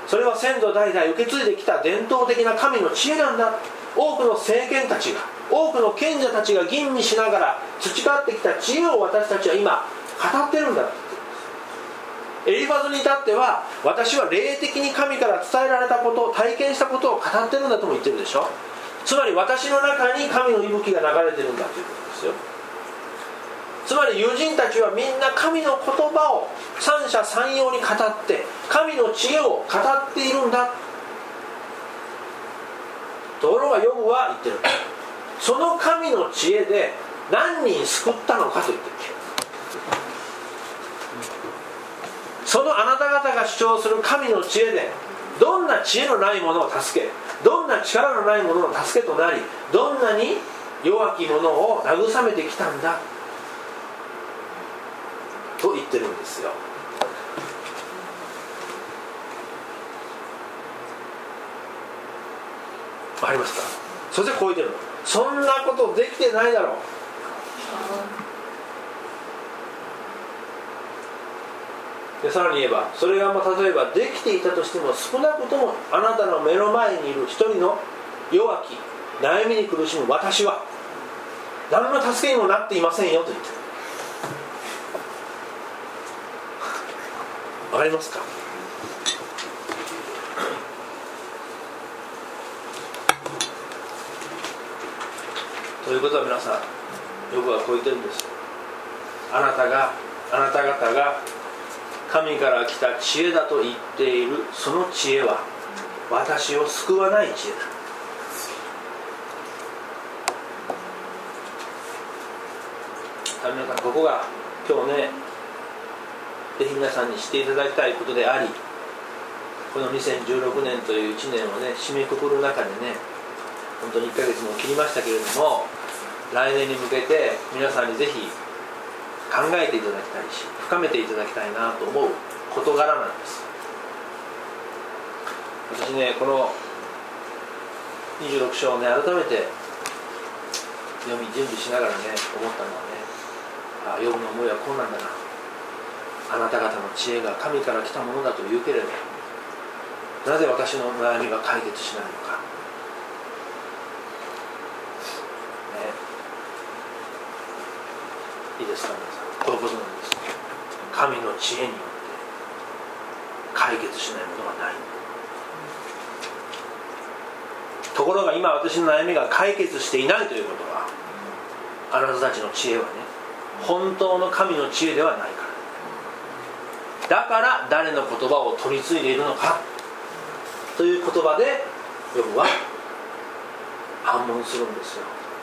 それは先祖代々受け継いできた伝統的な神の知恵なんだ。多くの聖賢たちが、多くの賢者たちが吟味しながら培ってきた知恵を私たちは今語ってるんだと言ってるんです。エリファズに至っては、私は霊的に神から伝えられたことを体験したことを語ってるんだとも言ってるでしょ。つまり私の中に神の息吹が流れてるんだということですよ。つまり友人たちはみんな神の言葉を三者三様に語って神の知恵を語っているんだ。ところがヨブは言ってる、その神の知恵で何人救ったのかと言ってる。そのあなた方が主張する神の知恵でどんな知恵のないものを助け、どんな力のないものの助けとなり、どんなに弱き者を慰めてきたんだと言ってるんですよ。わかりますか。そしてこう言ってるの、そんなことできてないだろう。でさらに言えば、それが例えばできていたとしても、少なくともあなたの目の前にいる一人の弱き悩みに苦しむ私は何の助けにもなっていませんよと言ってる。わかりますか。ということは皆さん、ヨブはこう言ってるんです。あなた方が神から来た知恵だと言っているその知恵は私を救わない知恵だ。皆さん、ここが今日ね、ぜひ皆さんに知っていただきたいことであり、この2016年という1年をね締めくくる中でね、本当に1ヶ月も切りましたけれども、来年に向けて皆さんにぜひ考えていただきたいし、深めていただきたいなと思う事柄なんです。私ね、この26章をね改めて読み準備しながらね思ったのはね、ヨブの思いはこうなんだな。あなた方の知恵が神から来たものだと言うけれど、なぜ私の悩みが解決しないのか、いいですか皆さん、こういうことなんです。神の知恵によって解決しないものはない。ところが今私の悩みが解決していないということは、あなたたちの知恵はね本当の神の知恵ではないから。だから誰の言葉を取り継いでいるのかという言葉でヨブは反問するんですよ。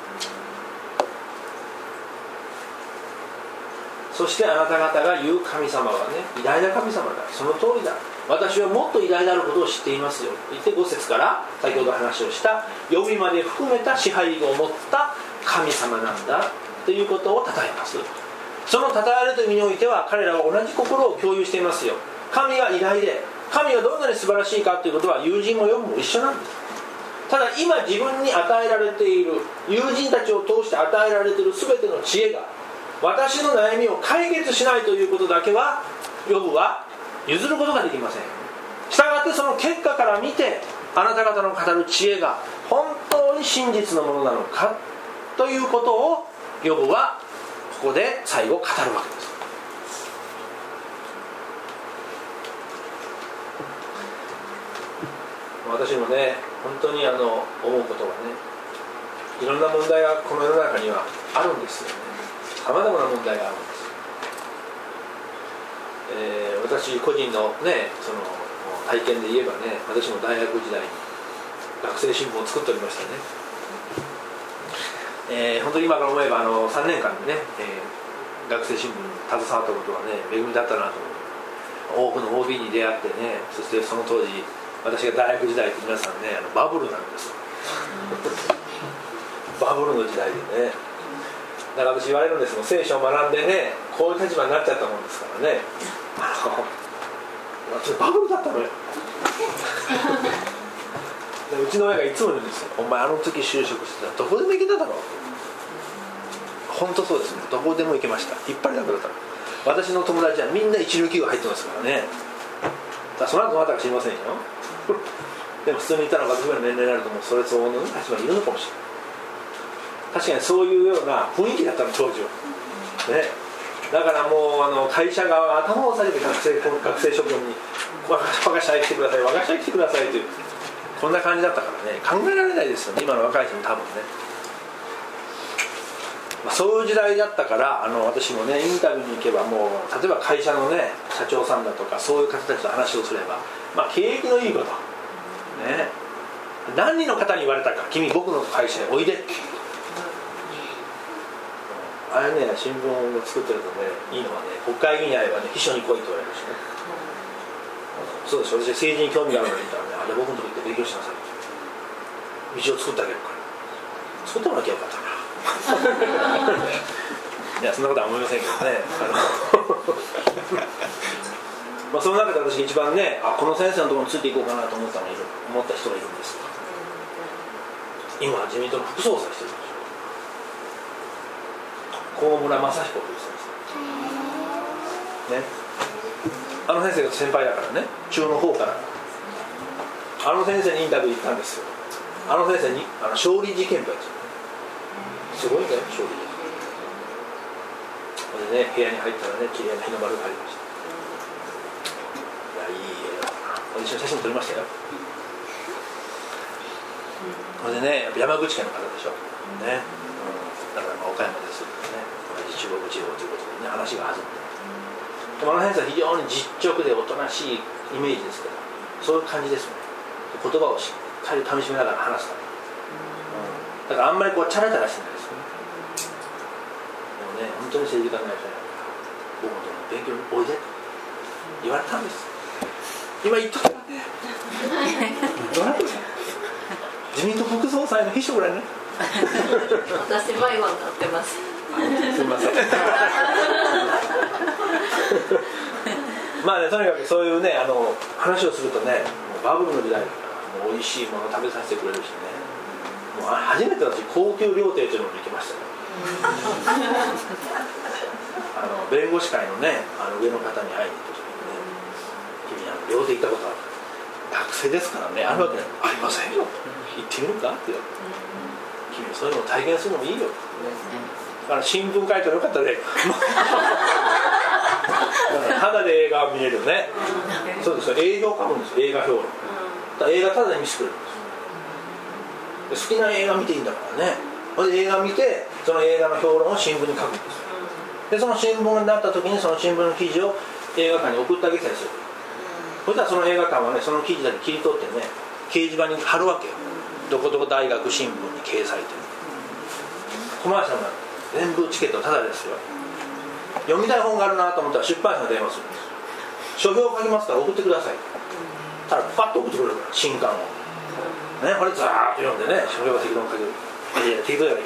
そしてあなた方が言う神様はね、偉大な神様だ、その通りだ、私はもっと偉大であることを知っていますよと言って、5節から先ほど話をした呼びまで含めた支配力を持った神様なんだということを称えます。その称えるという意味においては、彼らは同じ心を共有していますよ。神が偉大で、神がどんなに素晴らしいかということは友人もヨブも一緒なんです。ただ今自分に与えられている、友人たちを通して与えられている全ての知恵が私の悩みを解決しないということだけはヨブは譲ることができません。したがってその結果から見て、あなた方の語る知恵が本当に真実のものなのかということをヨブはここで最後語るわけです。私もね、本当に思うことはね、いろんな問題がこの世の中にはあるんですよね。さまざまな問題があるんです。私個人のね、その体験で言えばね、私も大学時代に学生新聞を作っておりましたね。本当に今から思えば3年間でね、学生新聞に携わったことはね、恵みだったなと思う。多くの OB に出会ってね、そしてその当時私が大学時代って皆さんね、バブルなんですよバブルの時代でね。だから私言われるんですよ、聖書を学んでね、こういう立場になっちゃったもんですからね、私バブルだったのようちの親がいつも言うんですよ、お前あの時就職してたらどこでも行けただろう。本当そうですね、どこでも行けました。引っ張りだけだったら。私の友達はみんな一流企業入ってますからね。だからその後またか知りませんよでも普通にいたら私ぐらいの年齢になるともうそれ相応の立場にいるのかもしれない。確かにそういうような雰囲気だったの当時は、ね、だからもう会社側が頭を下げて学生諸君に我が社へ来てください、我が社へ来てくださいというこんな感じだったからね、考えられないですよね、今の若い人も多分ね。そういう時代だったから私もね、インタビューに行けばもう例えば会社のね社長さんだとかそういう方たちと話をすれば、景気のいいことね、何人の方に言われたか、君僕の会社へおいで、あれね、新聞を作ってるとね、いいのはね、国会議員に会えばね、秘書に来いと言われるしね。そうです、私政治に興味があるのに言ったらね、あれ僕のとこ行って勉強しなさい、道を作ってあげるから、作ってもらきゃよかったないや、そんなことは思いませんけどねその中で私が一番ね、この先生のところについていこうかなと思った人がいるんです。今自民党の副総裁してるんですよ、高村正彦という先生ね。あの先生が先輩だからね、中の方からあの先生にインタビュー行ったんですよ。あの先生に勝利事件簿やつ、すごいんだよ勝利事件。これでね、部屋に入ったらね、綺麗な日の丸がありました。いや、いい絵だな。一緒に写真撮りましたよ。これでね、山口県の方でしょね、だから岡山ですね、同じ中国地方ということでね、話が弾んで、でもあの先生は非常に実直でおとなしいイメージですけど、そういう感じですよね。言葉をしっかり噛みしめながら話すから、だからあんまりこうチャラチャラしてないですよね。でもね、本当に政治家になりたいな、僕も勉強においでと言われたんです。今言っとけばねどうなってるか自民党副総裁の秘書ぐらいね私は今なってます。 すみませんね、とにかくそういうね話をするとね、もうバブルの時代だからもう美味しいものを食べさせてくれるしね、もう初めて私高級料亭というのに行きましたよ弁護士会のね上の方に会いに行った時にね、君料亭行ったことある？学生ですからね、あるわけない。ありませんよ、行ってみるかって言われて、君そういうのを体験するのもいいよ、だから新聞書いたらよかったでただで映画を見れるね。そうですよ、映画を書くんですよ、映画評論。だから映画ただで見せてくれるんですよ。好きな映画見ていいんだからね。それで映画見て、その映画の評論を新聞に書くんですよ。でその新聞になった時にその新聞の記事を映画館に送ってあげたりする。そしたらその映画館はね、その記事だけ切り取ってね、掲示板に貼るわけよ。どこどこ大学新聞に掲載って、コマーシャルなんで全部チケットタダですよ。読みたい本があるなと思ったら出版社に電話するんです。書評を書きますから送ってください。ただパッと送ってくれるから、新刊をね、これザーッと読んでね、書評が適当に書ける。いや適当じゃない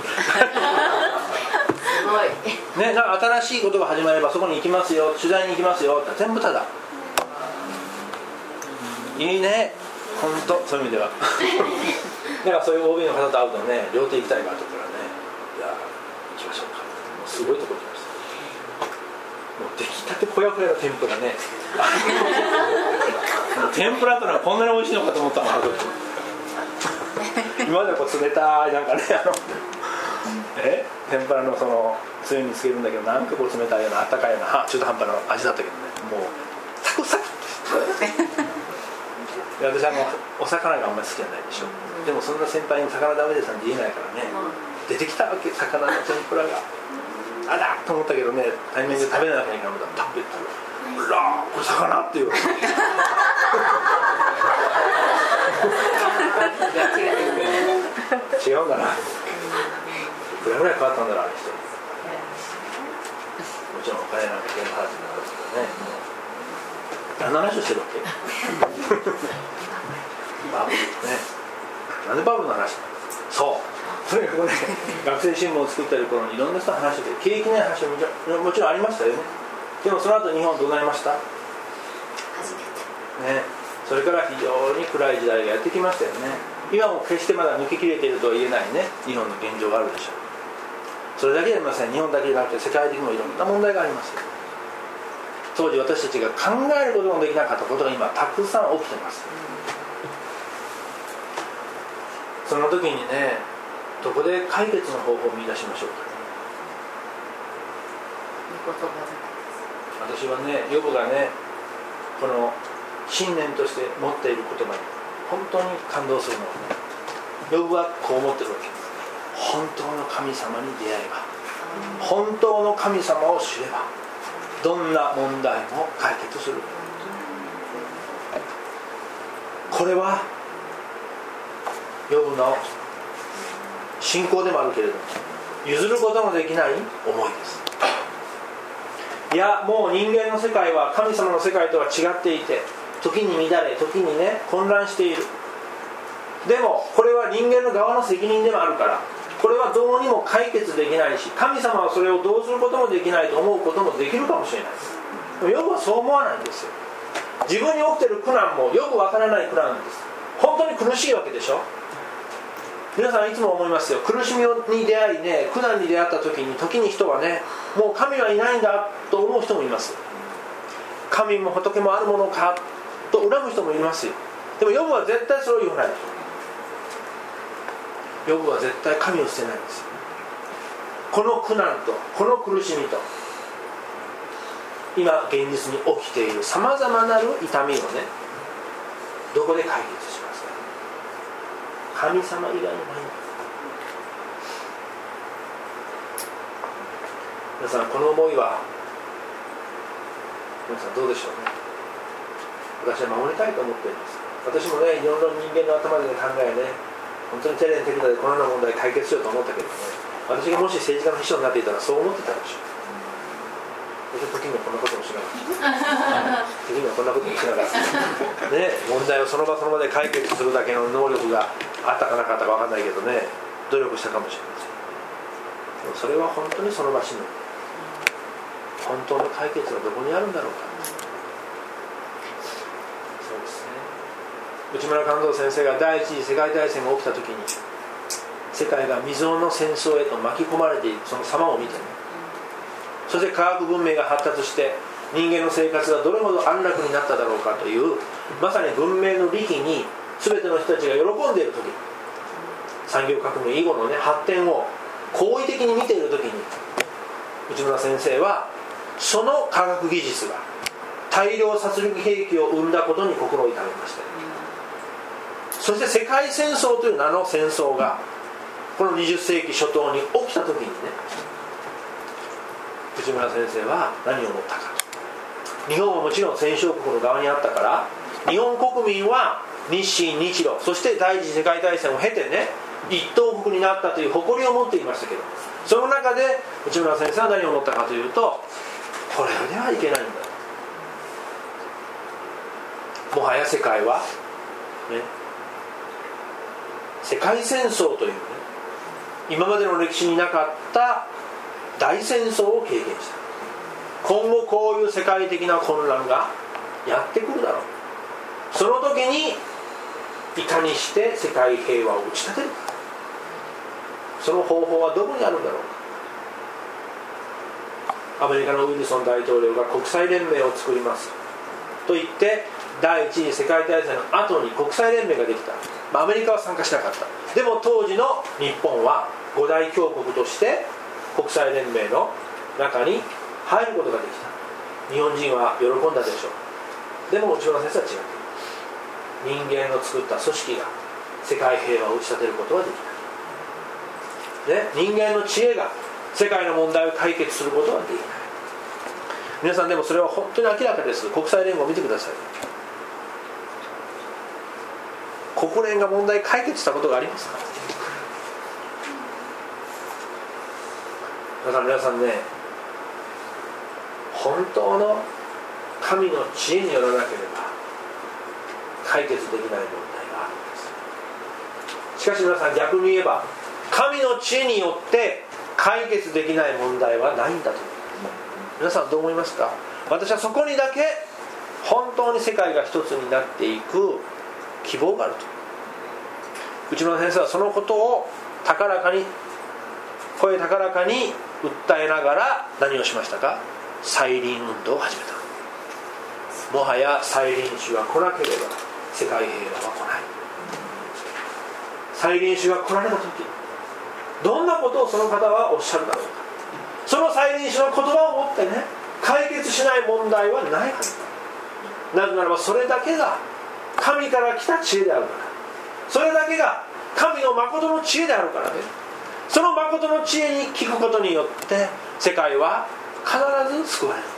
すごいね、なんか新しいことが始まればそこに行きますよ、取材に行きますよって全部タダ。いいね、本当そういう意味ではだからそういう OB の方と会うとね、料亭行きたいかと言ったらね、いや行きましょうか、もうすごいとこ行きました。もう出来たてほやほやの天ぷらね天ぷらというのはこんなに美味しいのかと思ったの今まではこう冷たいなんかね天ぷらのそのつゆにつけるんだけど、なんかこう冷たいようなあったかいような中途半端な味だったけどね、もうサクサクで私お魚があんまり好きじゃないでしょ、でもそんな先輩に魚ダメですなんて言えないからね、 出てきたわけ、魚の天ぷらが。あらと思ったけどね、対面で食べないわけにいかないから食べたら、これ魚っていう違うんだな。いくらぐらい変わったんだろう、あの人。もちろんお金なんかゲーム話になるんですけどね。何の話をしてるわけバブルね。なんでバブルの話？そう。とにかくね、学生新聞を作ってる頃にいろんな人の話で、景気ない話ももちろんありましたよね。でもその後日本どうなりました？ 初めて。 ね。それから非常に暗い時代がやってきましたよね。今も決してまだ抜けきれているとは言えないね、日本の現状があるでしょう。それだけではありません。日本だけじゃなくて世界的にもいろんな問題があります。当時私たちが考えることもできなかったことが今たくさん起きてます。その時にね、どこで解決の方法を見出しましょうか。私はね、ヨブがね、この信念として持っている言葉に本当に感動するのはね、ヨブはこう思ってるわけ。本当の神様に出会えば、本当の神様を知れば、どんな問題も解決する。これはヨブの信仰でもあるけれども、譲ることのできない思いです。いや、もう人間の世界は神様の世界とは違っていて、時に乱れ、時にね、混乱している。でもこれは人間の側の責任でもあるから、これはどうにも解決できないし、神様はそれをどうすることもできないと思うこともできるかもしれないです。でもヨブはそう思わないんですよ。自分に起きている苦難もよくわからない苦難なんです。本当に苦しいわけでしょ。皆さんいつも思いますよ。苦しみに出会いね、苦難に出会った時に人はね、もう神はいないんだと思う人もいます。神も仏もあるものかと恨む人もいますよ。でもヨブは絶対それを言わない。ヨブは絶対神を捨てないんですよ。この苦難とこの苦しみと今現実に起きているさまざまなる痛みをね、どこで解決しますか。神様以外にないんだ。皆さんこの思いは皆さんどうでしょうね。私は守りたいと思っています。私もね、いろんな人間の頭で考えね、本当に手練手管でこのような問題解決しようと思ったけどね、私がもし政治家の秘書になっていたらそう思ってたでしょう。時にはこんなこともしなかった時にはこんなこともしなかったね、問題をその場その場で解決するだけの能力があったかなかったか分かんないけどね、努力したかもしれません。でもそれは本当にその場しの本当の解決はどこにあるんだろうか。そうですね。内村勘三先生が第一次世界大戦が起きた時に世界が未曾有の戦争へと巻き込まれているその様を見てね、そして科学文明が発達して人間の生活がどれほど安楽になっただろうかというまさに文明の利器に全ての人たちが喜んでいる時、産業革命以後のね発展を好意的に見ている時に内村先生はその科学技術が大量殺戮兵器を生んだことに心を痛めました。そして世界戦争という名の戦争がこの20世紀初頭に起きた時にね、内村先生は何を思ったか。日本はもちろん戦勝国の側にあったから、日本国民は日清日露そして第一次世界大戦を経てね一等国になったという誇りを持っていましたけど、その中で内村先生は何を思ったかというと、これではいけないんだ、もはや世界は、ね、世界戦争というね今までの歴史になかった大戦争を経験した。今後こういう世界的な混乱がやってくるだろう。その時にいかにして世界平和を打ち立てるか、その方法はどこにあるんだろうか。アメリカのウィルソン大統領が国際連盟を作りますと言って第一次世界大戦の後に国際連盟ができた。アメリカは参加しなかった。でも当時の日本は五大強国として国際連盟の中に入ることができた。日本人は喜んだでしょう。でも内村先生は違う。人間の作った組織が世界平和を打ち立てることはできない。 人間の知恵が世界の問題を解決することはできない。皆さんでもそれは本当に明らかです。国際連合を見てください。国連が問題解決したことがありますか？だから皆さんね、本当の神の知恵によらなければ解決できない問題があるんです。しかし皆さん、逆に言えば神の知恵によって解決できない問題はないんだと。皆さんどう思いますか？私はそこにだけ本当に世界が一つになっていく希望があると。うちの先生はそのことを声高らかに訴えながら何をしましたか？再臨運動を始めた。もはや再臨主が来なければ世界平和は来ない。再臨主が来られた時、どんなことをその方はおっしゃるだろうか。その再臨主の言葉をもってね、解決しない問題はないはずだ。なぜならばそれだけが神から来た知恵であるから、それだけが神の誠の知恵であるからね。その誠の知恵に聞くことによって世界は必ず救われる。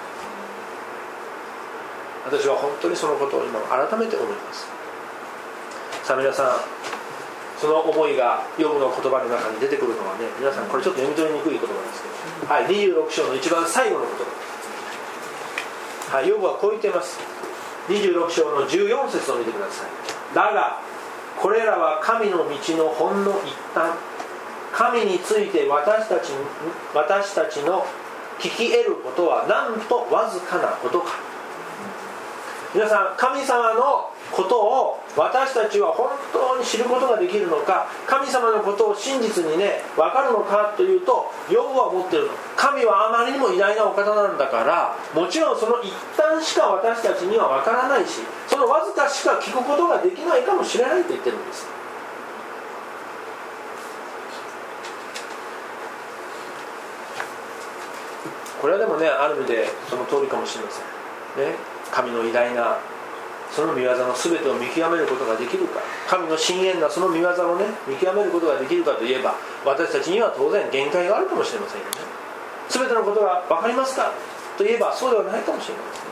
私は本当にそのことを今改めて思います。さあ皆さん、その思いがヨブの言葉の中に出てくるのはね、皆さんこれちょっと読み取りにくい言葉ですけど、はい、26章の一番最後の言葉、はい、ヨブはこう言っています。26章の14節を見てください。だがこれらは神の道のほんの一端、神について私たちの聞き得ることはなんとわずかなことか。皆さん、神様のことを私たちは本当に知ることができるのか、神様のことを真実にね分かるのかというと、ヨブは思っているの、神はあまりにも偉大なお方なんだから、もちろんその一端しか私たちには分からないし、そのわずかしか聞くことができないかもしれないと言ってるんです。これはでもね、ある意味でその通りかもしれませんね。神の偉大なその御業の全てを見極めることができるか、神の深遠なその御業をね見極めることができるかといえば、私たちには当然限界があるかもしれませんよね。全てのことが分かりますかといえばそうではないかもしれないですね。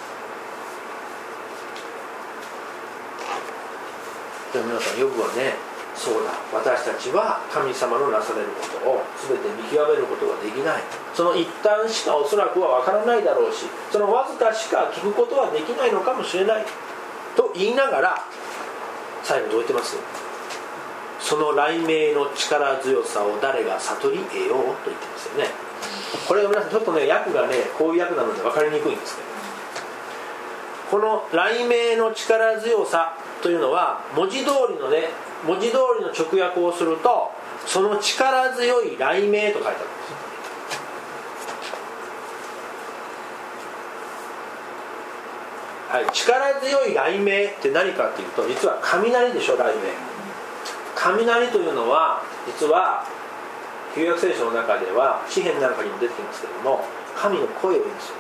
でも皆さん、ヨブはね、そうだ、私たちは神様のなされることを全て見極めることができない、その一端しかおそらくは分からないだろうし、そのわずかしか聞くことはできないのかもしれないと言いながら、最後どう言ってます？その雷鳴の力強さを誰が悟り得ようと言ってますよね。これが皆さんちょっとね、訳がねこういう訳なので分かりにくいんですけど、この雷鳴の力強さというのは文字通りの直訳をすると、その力強い雷鳴と書いてあるんです。はい、力強い雷鳴って何かっていうと、実は雷でしょ。雷鳴、雷というのは実は旧約聖書の中では詩篇なんかにも出てきますけれども、神の声を言うんですよ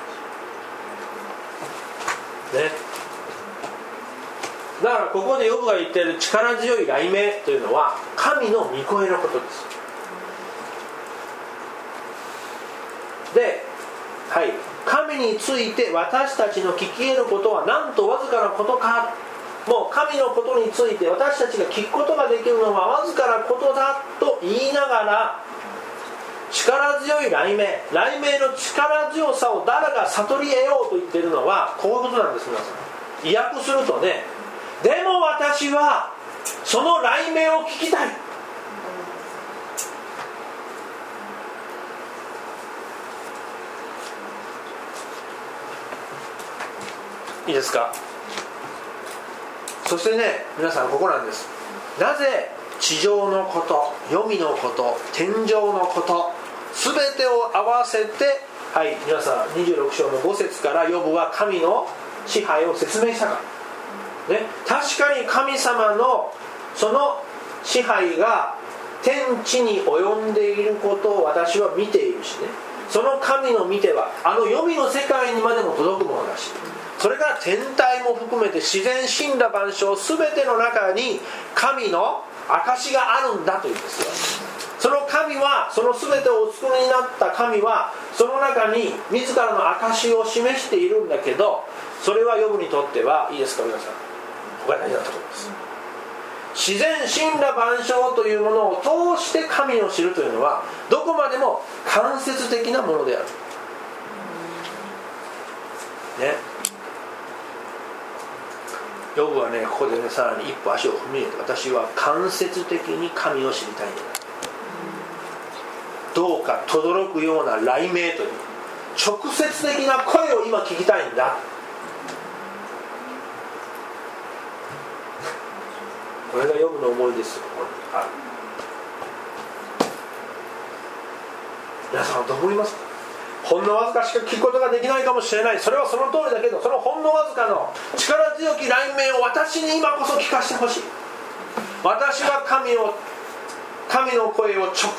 ね。だからここでヨブが言っている力強い雷鳴というのは神の御声のことです。で、はい、神について私たちの聞き得ることはなんとわずかなことか。もう神のことについて私たちが聞くことができるのはわずかなことだと言いながら、力強い雷鳴の力強さを誰が悟り得ようと言っているのはこういうことなんです。皆さん、意訳するとね、でも私はその雷鳴を聞きたい。いいですか。そしてね、皆さん、ここなんです。なぜ地上のこと、黄泉のこと、天上のこと全てを合わせて、はい、皆さん26章の5節からヨブは神の支配を説明したか、ね、確かに神様のその支配が天地に及んでいることを私は見ているしね、その神の見てはあの黄泉の世界にまでも届くものだし、それから天体も含めて自然神羅万象全ての中に神の証があるんだというんですよ。 その神は、その全てをお作りになった神は、その中に自らの証を示しているんだけど、それはヨブにとっては、いいですか皆さん、ここが大事なところです。自然神羅万象というものを通して神を知るというのは、どこまでも間接的なものであるね。ヨブはね、ここでね、さらに一歩足を踏み入れて、私は間接的に神を知りたいんだ、どうか轟くような雷鳴という直接的な声を今聞きたいんだ。これがヨブの思いです。ここにある。皆さんはどう思いますか？ほんのわずかしか聞くことができないかもしれない。それはその通りだけど、そのほんのわずかの力強き雷鳴を私に今こそ聞かせてほしい。私は神の声を直接聞き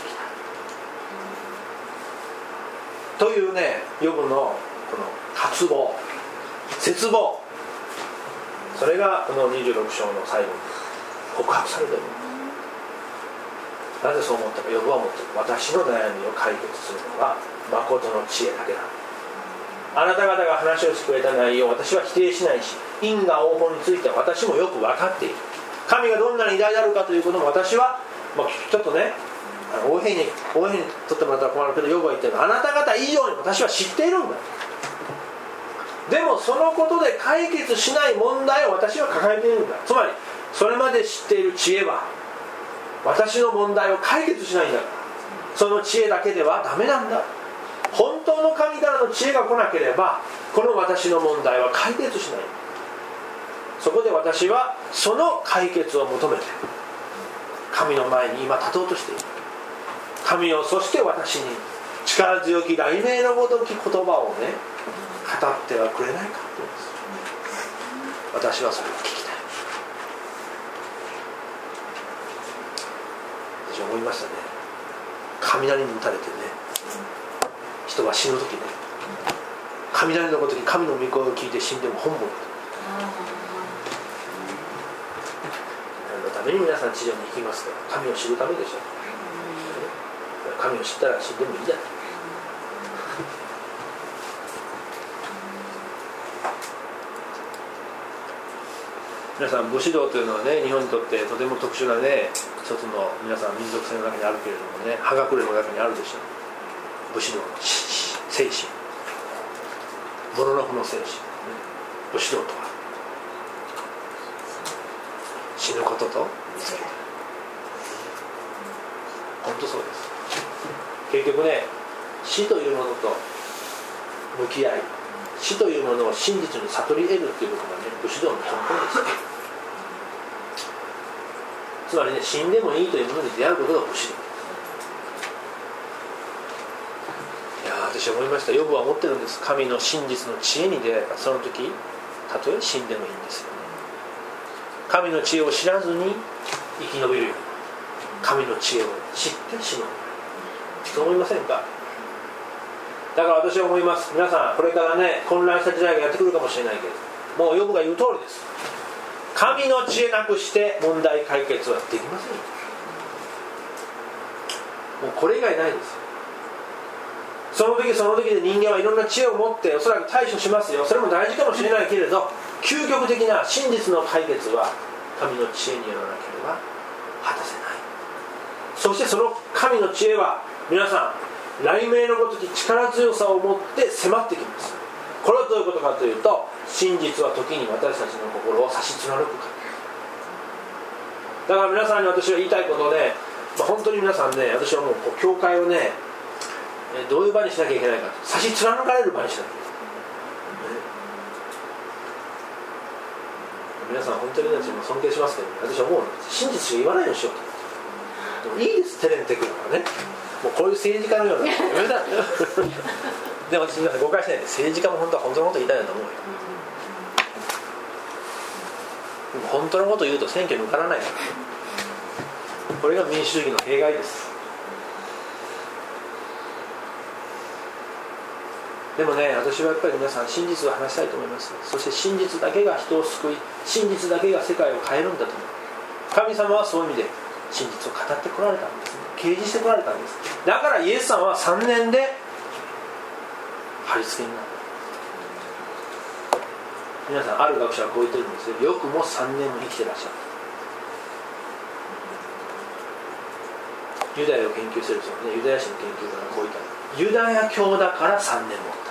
たいというね、ヨブのこの渇望、絶望、それがこの26章の最後に告白されている。なぜそう思ったか。ヨブは思っている。私の悩みを解決するのは誠の知恵だけだ。あなた方が話をしてくれた内容を私は否定しないし、因果応報については私もよく分かっている。神がどんなに偉大であるかということも私は、ちょっとね、大変に取ってもらったら困るけど、ヨブは言ってるのは、あなた方以上に私は知っているんだ。でもそのことで解決しない問題を私は抱えているんだ。つまりそれまで知っている知恵は私の問題を解決しないんだから、その知恵だけではダメなんだ。本当の神からの知恵が来なければこの私の問題は解決しない。そこで私はその解決を求めて神の前に今立とうとしている。神を、そして私に力強き雷鳴のごとき言葉をね、語ってはくれないかと言うんです。私はそれを聞きたい。私は思いましたね。雷に打たれてね、人は死ぬ時ね、雷のごとき神の御声を聞いて死んでも本望だと。何のために皆さん地上に行きますか？神を知るためでしょう。神を知ったら死んでもいいじゃない。皆さん、武士道というのはね、日本にとってとても特殊なね、一つの皆さん民族性の中にあるけれどもね、葉隠れの中にあるでしょう。武士道の精神、モノノフの精神、武士道とは死ぬことと見つける。本当そうです。結局ね、死というものと向き合い、死というものを真実に悟り得るということがね、武士道の根本です。つまりね、死んでもいいというものに出会うことが武士道。いや、私は思いました。ヨブは思ってるんです。神の真実の知恵に出会えば、その時たとえ死んでもいいんですよね。神の知恵を知らずに生き延びるよりも、神の知恵を知って死ぬ。そう思いませんか？だから私は思います。皆さん、これからね、混乱した時代がやってくるかもしれないけど、もうヨブが言う通りです。神の知恵なくして問題解決はできません。もうこれ以外ないです。その時その時で人間はいろんな知恵を持っておそらく対処しますよ。それも大事かもしれないけれど、究極的な真実の解決は神の知恵によらなければ果たせない。そしてその神の知恵は皆さん、雷鳴のごとき力強さを持って迫ってきます。これはどういうことかというと、真実は時に私たちの心を差し貫くから。だから皆さんに私は言いたいことをね、本当に皆さんね、私はもう教会をね、どういう場にしなきゃいけないかと、差し貫かれる場にしなきゃいけない、皆さん本当に私も尊敬しますけど、私はもう真実しか言わないようにしようと。でもいいです、テレンテクだからね、もうこういう政治家のようなでも私誤解しないで、政治家も本当は本当のこと言いたいなと思うよ。本当のこと言うと選挙に受からないから、これが民主主義の弊害です。でもね、私はやっぱり皆さん真実を話したいと思います。そして真実だけが人を救い、真実だけが世界を変えるんだと思う。神様はそういう意味で真実を語ってこられたんですね。 掲示してこられたんです。だからイエス様は3年で貼り付けになった。皆さん、ある学者はこう言ってるんですよ。よくも3年も生きてらっしゃる。ユダヤを研究する人ね、ユダヤ史の研究家がこう言った。ユダヤ教だから3年持った。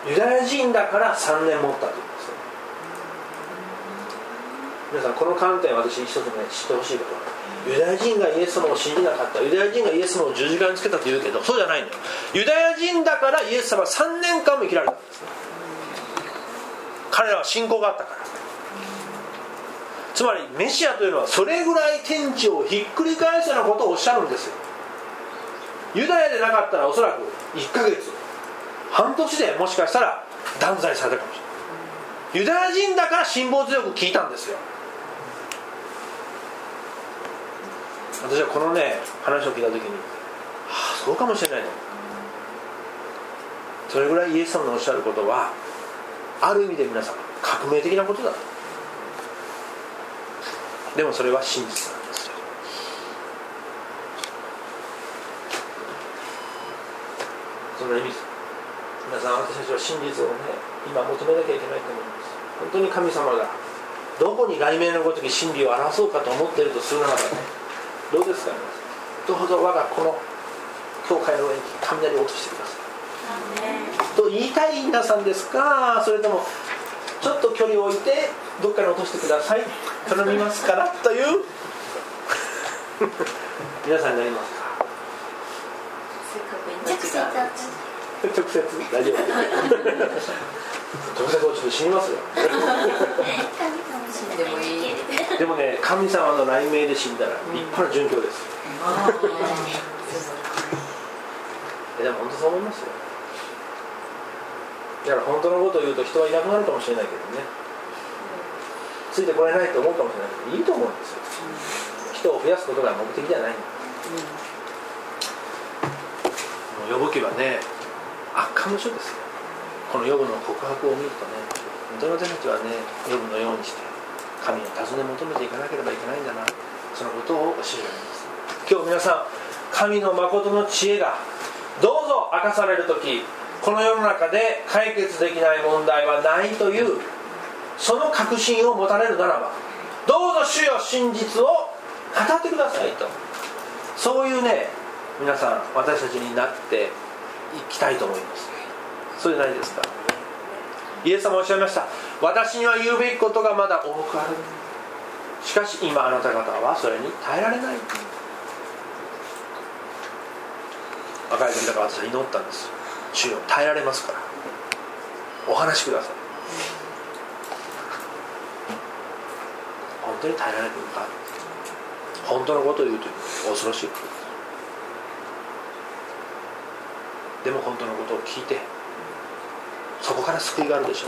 ユダヤ人だから3年持ったと言うんですよ。皆さん、この観点、私一つね、知ってほしいことは、ユダヤ人がイエス様を信じなかった、ユダヤ人がイエス様を十字架につけたと言うけど、そうじゃないんだよ。ユダヤ人だからイエス様は3年間も生きられたんですね。彼らは信仰があったから。つまりメシアというのはそれぐらい天地をひっくり返すようなことをおっしゃるんですよ。ユダヤでなかったらおそらく1ヶ月半年でもしかしたら断罪されたかもしれない。ユダヤ人だから辛抱強く聞いたんですよ。私はこのね話を聞いた時に、そうかもしれないの。それぐらいイエス様のおっしゃることはある意味で皆さん革命的なことだと。でもそれは真実なんですよ。その意味です。皆さん、私たちは真実をね今求めなきゃいけないと思います。本当に神様がどこに外面のごとき真理を表そうかと思っているとするならばね、どうですか。どうぞ我がこの教会の上に雷を落としてくださいと言いたい皆さんですか、それともちょっと距離を置いてどっかに落としてください、頼みますからという皆さんになりますか。 直接大丈夫直接落ちて死にますよでもいい。 でもね、神様の雷鳴で死んだら立派な殉教です。でも本当そう思いますよ。だから本当のことを言うと人はいなくなるかもしれないけどね、ついてこれないと思うかもしれないけど、いいと思うんですよ。人を増やすことが目的じゃない。ヨブ記はね圧巻の書ですよ。このヨブの告白を見るとね、本当の私たちはねヨブのようにして神を尋ね求めていかなければいけないんだな、そのことを教えられます。今日皆さん、神の誠の知恵がどうぞ明かされるとき、この世の中で解決できない問題はないというその確信を持たれるならば、どうぞ主よ真実を語ってくださいと、そういうね皆さん私たちになっていきたいと思います。そうじゃないですか。イエス様おっしゃいました。私には言うべきことがまだ多くある、しかし今あなた方はそれに耐えられない。若い時だから私は祈ったんです。主よ耐えられますからお話しください。本当に耐えられるのか。本当のことを言うという恐ろしいことです。でも本当のことを聞いてそこから救いがあるでしょう。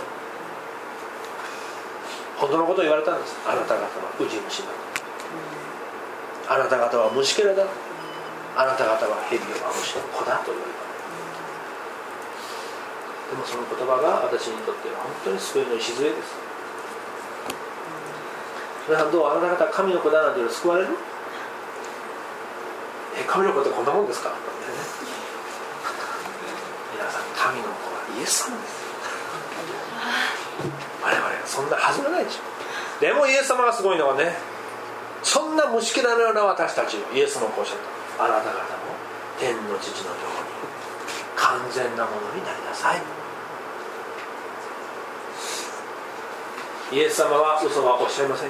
本当のことを言われたんです。あなた方はウジ虫だ、あなた方は虫けらだ、あなた方は蛇をまむしの子だと言われた。でもその言葉が私にとっては本当に救いの礎です。皆さんどう、あなた方は神の子だなんて言うと救われる？神の子ってこんなもんですか？皆さん、神の子はイエス様です。我々はそんなはずがないでしょ。でもイエス様がすごいのはね、そんな虫けらのような私たちをイエス様がおっしゃった。あなた方も天の父のように完全なものになりなさい。イエス様は嘘はおっしゃいません。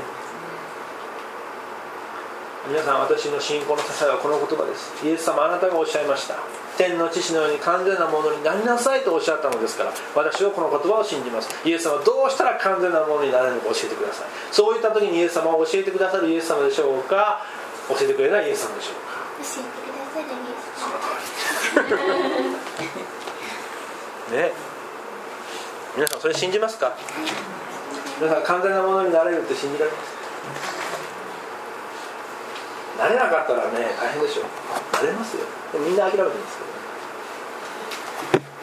皆さん、私の信仰の支えはこの言葉です。イエス様、あなたがおっしゃいました。天の父のように完全なものになりなさいとおっしゃったのですから、私はこの言葉を信じます。イエス様はどうしたら完全なものになれるのか教えてください。そういった時にイエス様を教えてくださるイエス様でしょうか、教えてくれないイエス様でしょうか。 教えてくださるイエス様。 その通りね。皆さんそれ信じますか？皆さん完全なものになれるって信じられますか？なれなかったらね大変でしょう。なれますよ。でもみんな諦めてますけどね。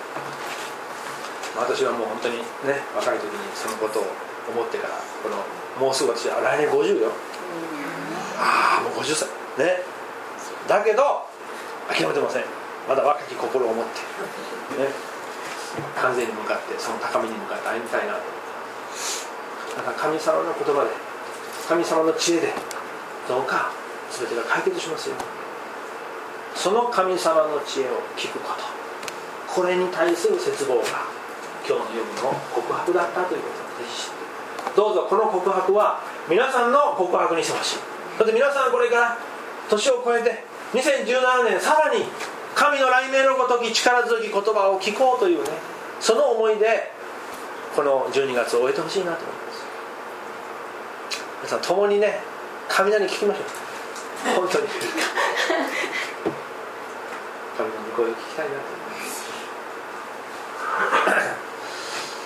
私はもう本当にね、若い時にそのことを思ってから、このもうすぐ私は来年50よ。 もう50歳ね。だけど諦めてません。まだ若き心を持って、ね、完全に向かってその高みに向かって歩みたいなと。だから神様の言葉で、神様の知恵でどうか全てが解決しますよ。その神様の知恵を聞くこと、これに対する絶望が今日の読みの告白だったということをぜひ知って、どうぞこの告白は皆さんの告白にしてほしい。だって皆さんこれから年を超えて2017年さらに神の雷鳴のごとき力強き言葉を聞こうというね、その思いでこの12月を終えてほしいなと思います。皆さん共にね、雷聞きましょう。本当に神の御声を聞きたいなと思います。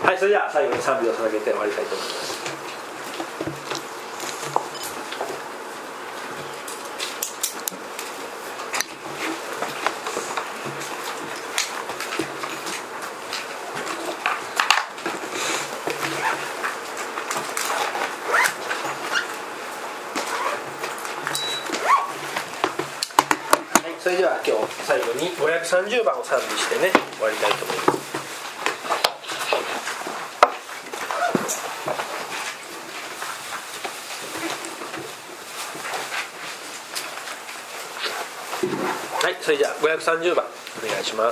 はい、それでは最後に賛美を捧げて終わりたいと思います。それでは今日最後に530番を賛美してね終わりたいと思います。はい、それじゃあ530番お願いします。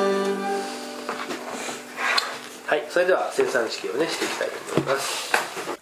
それでは生産式をねしていきたいと思います。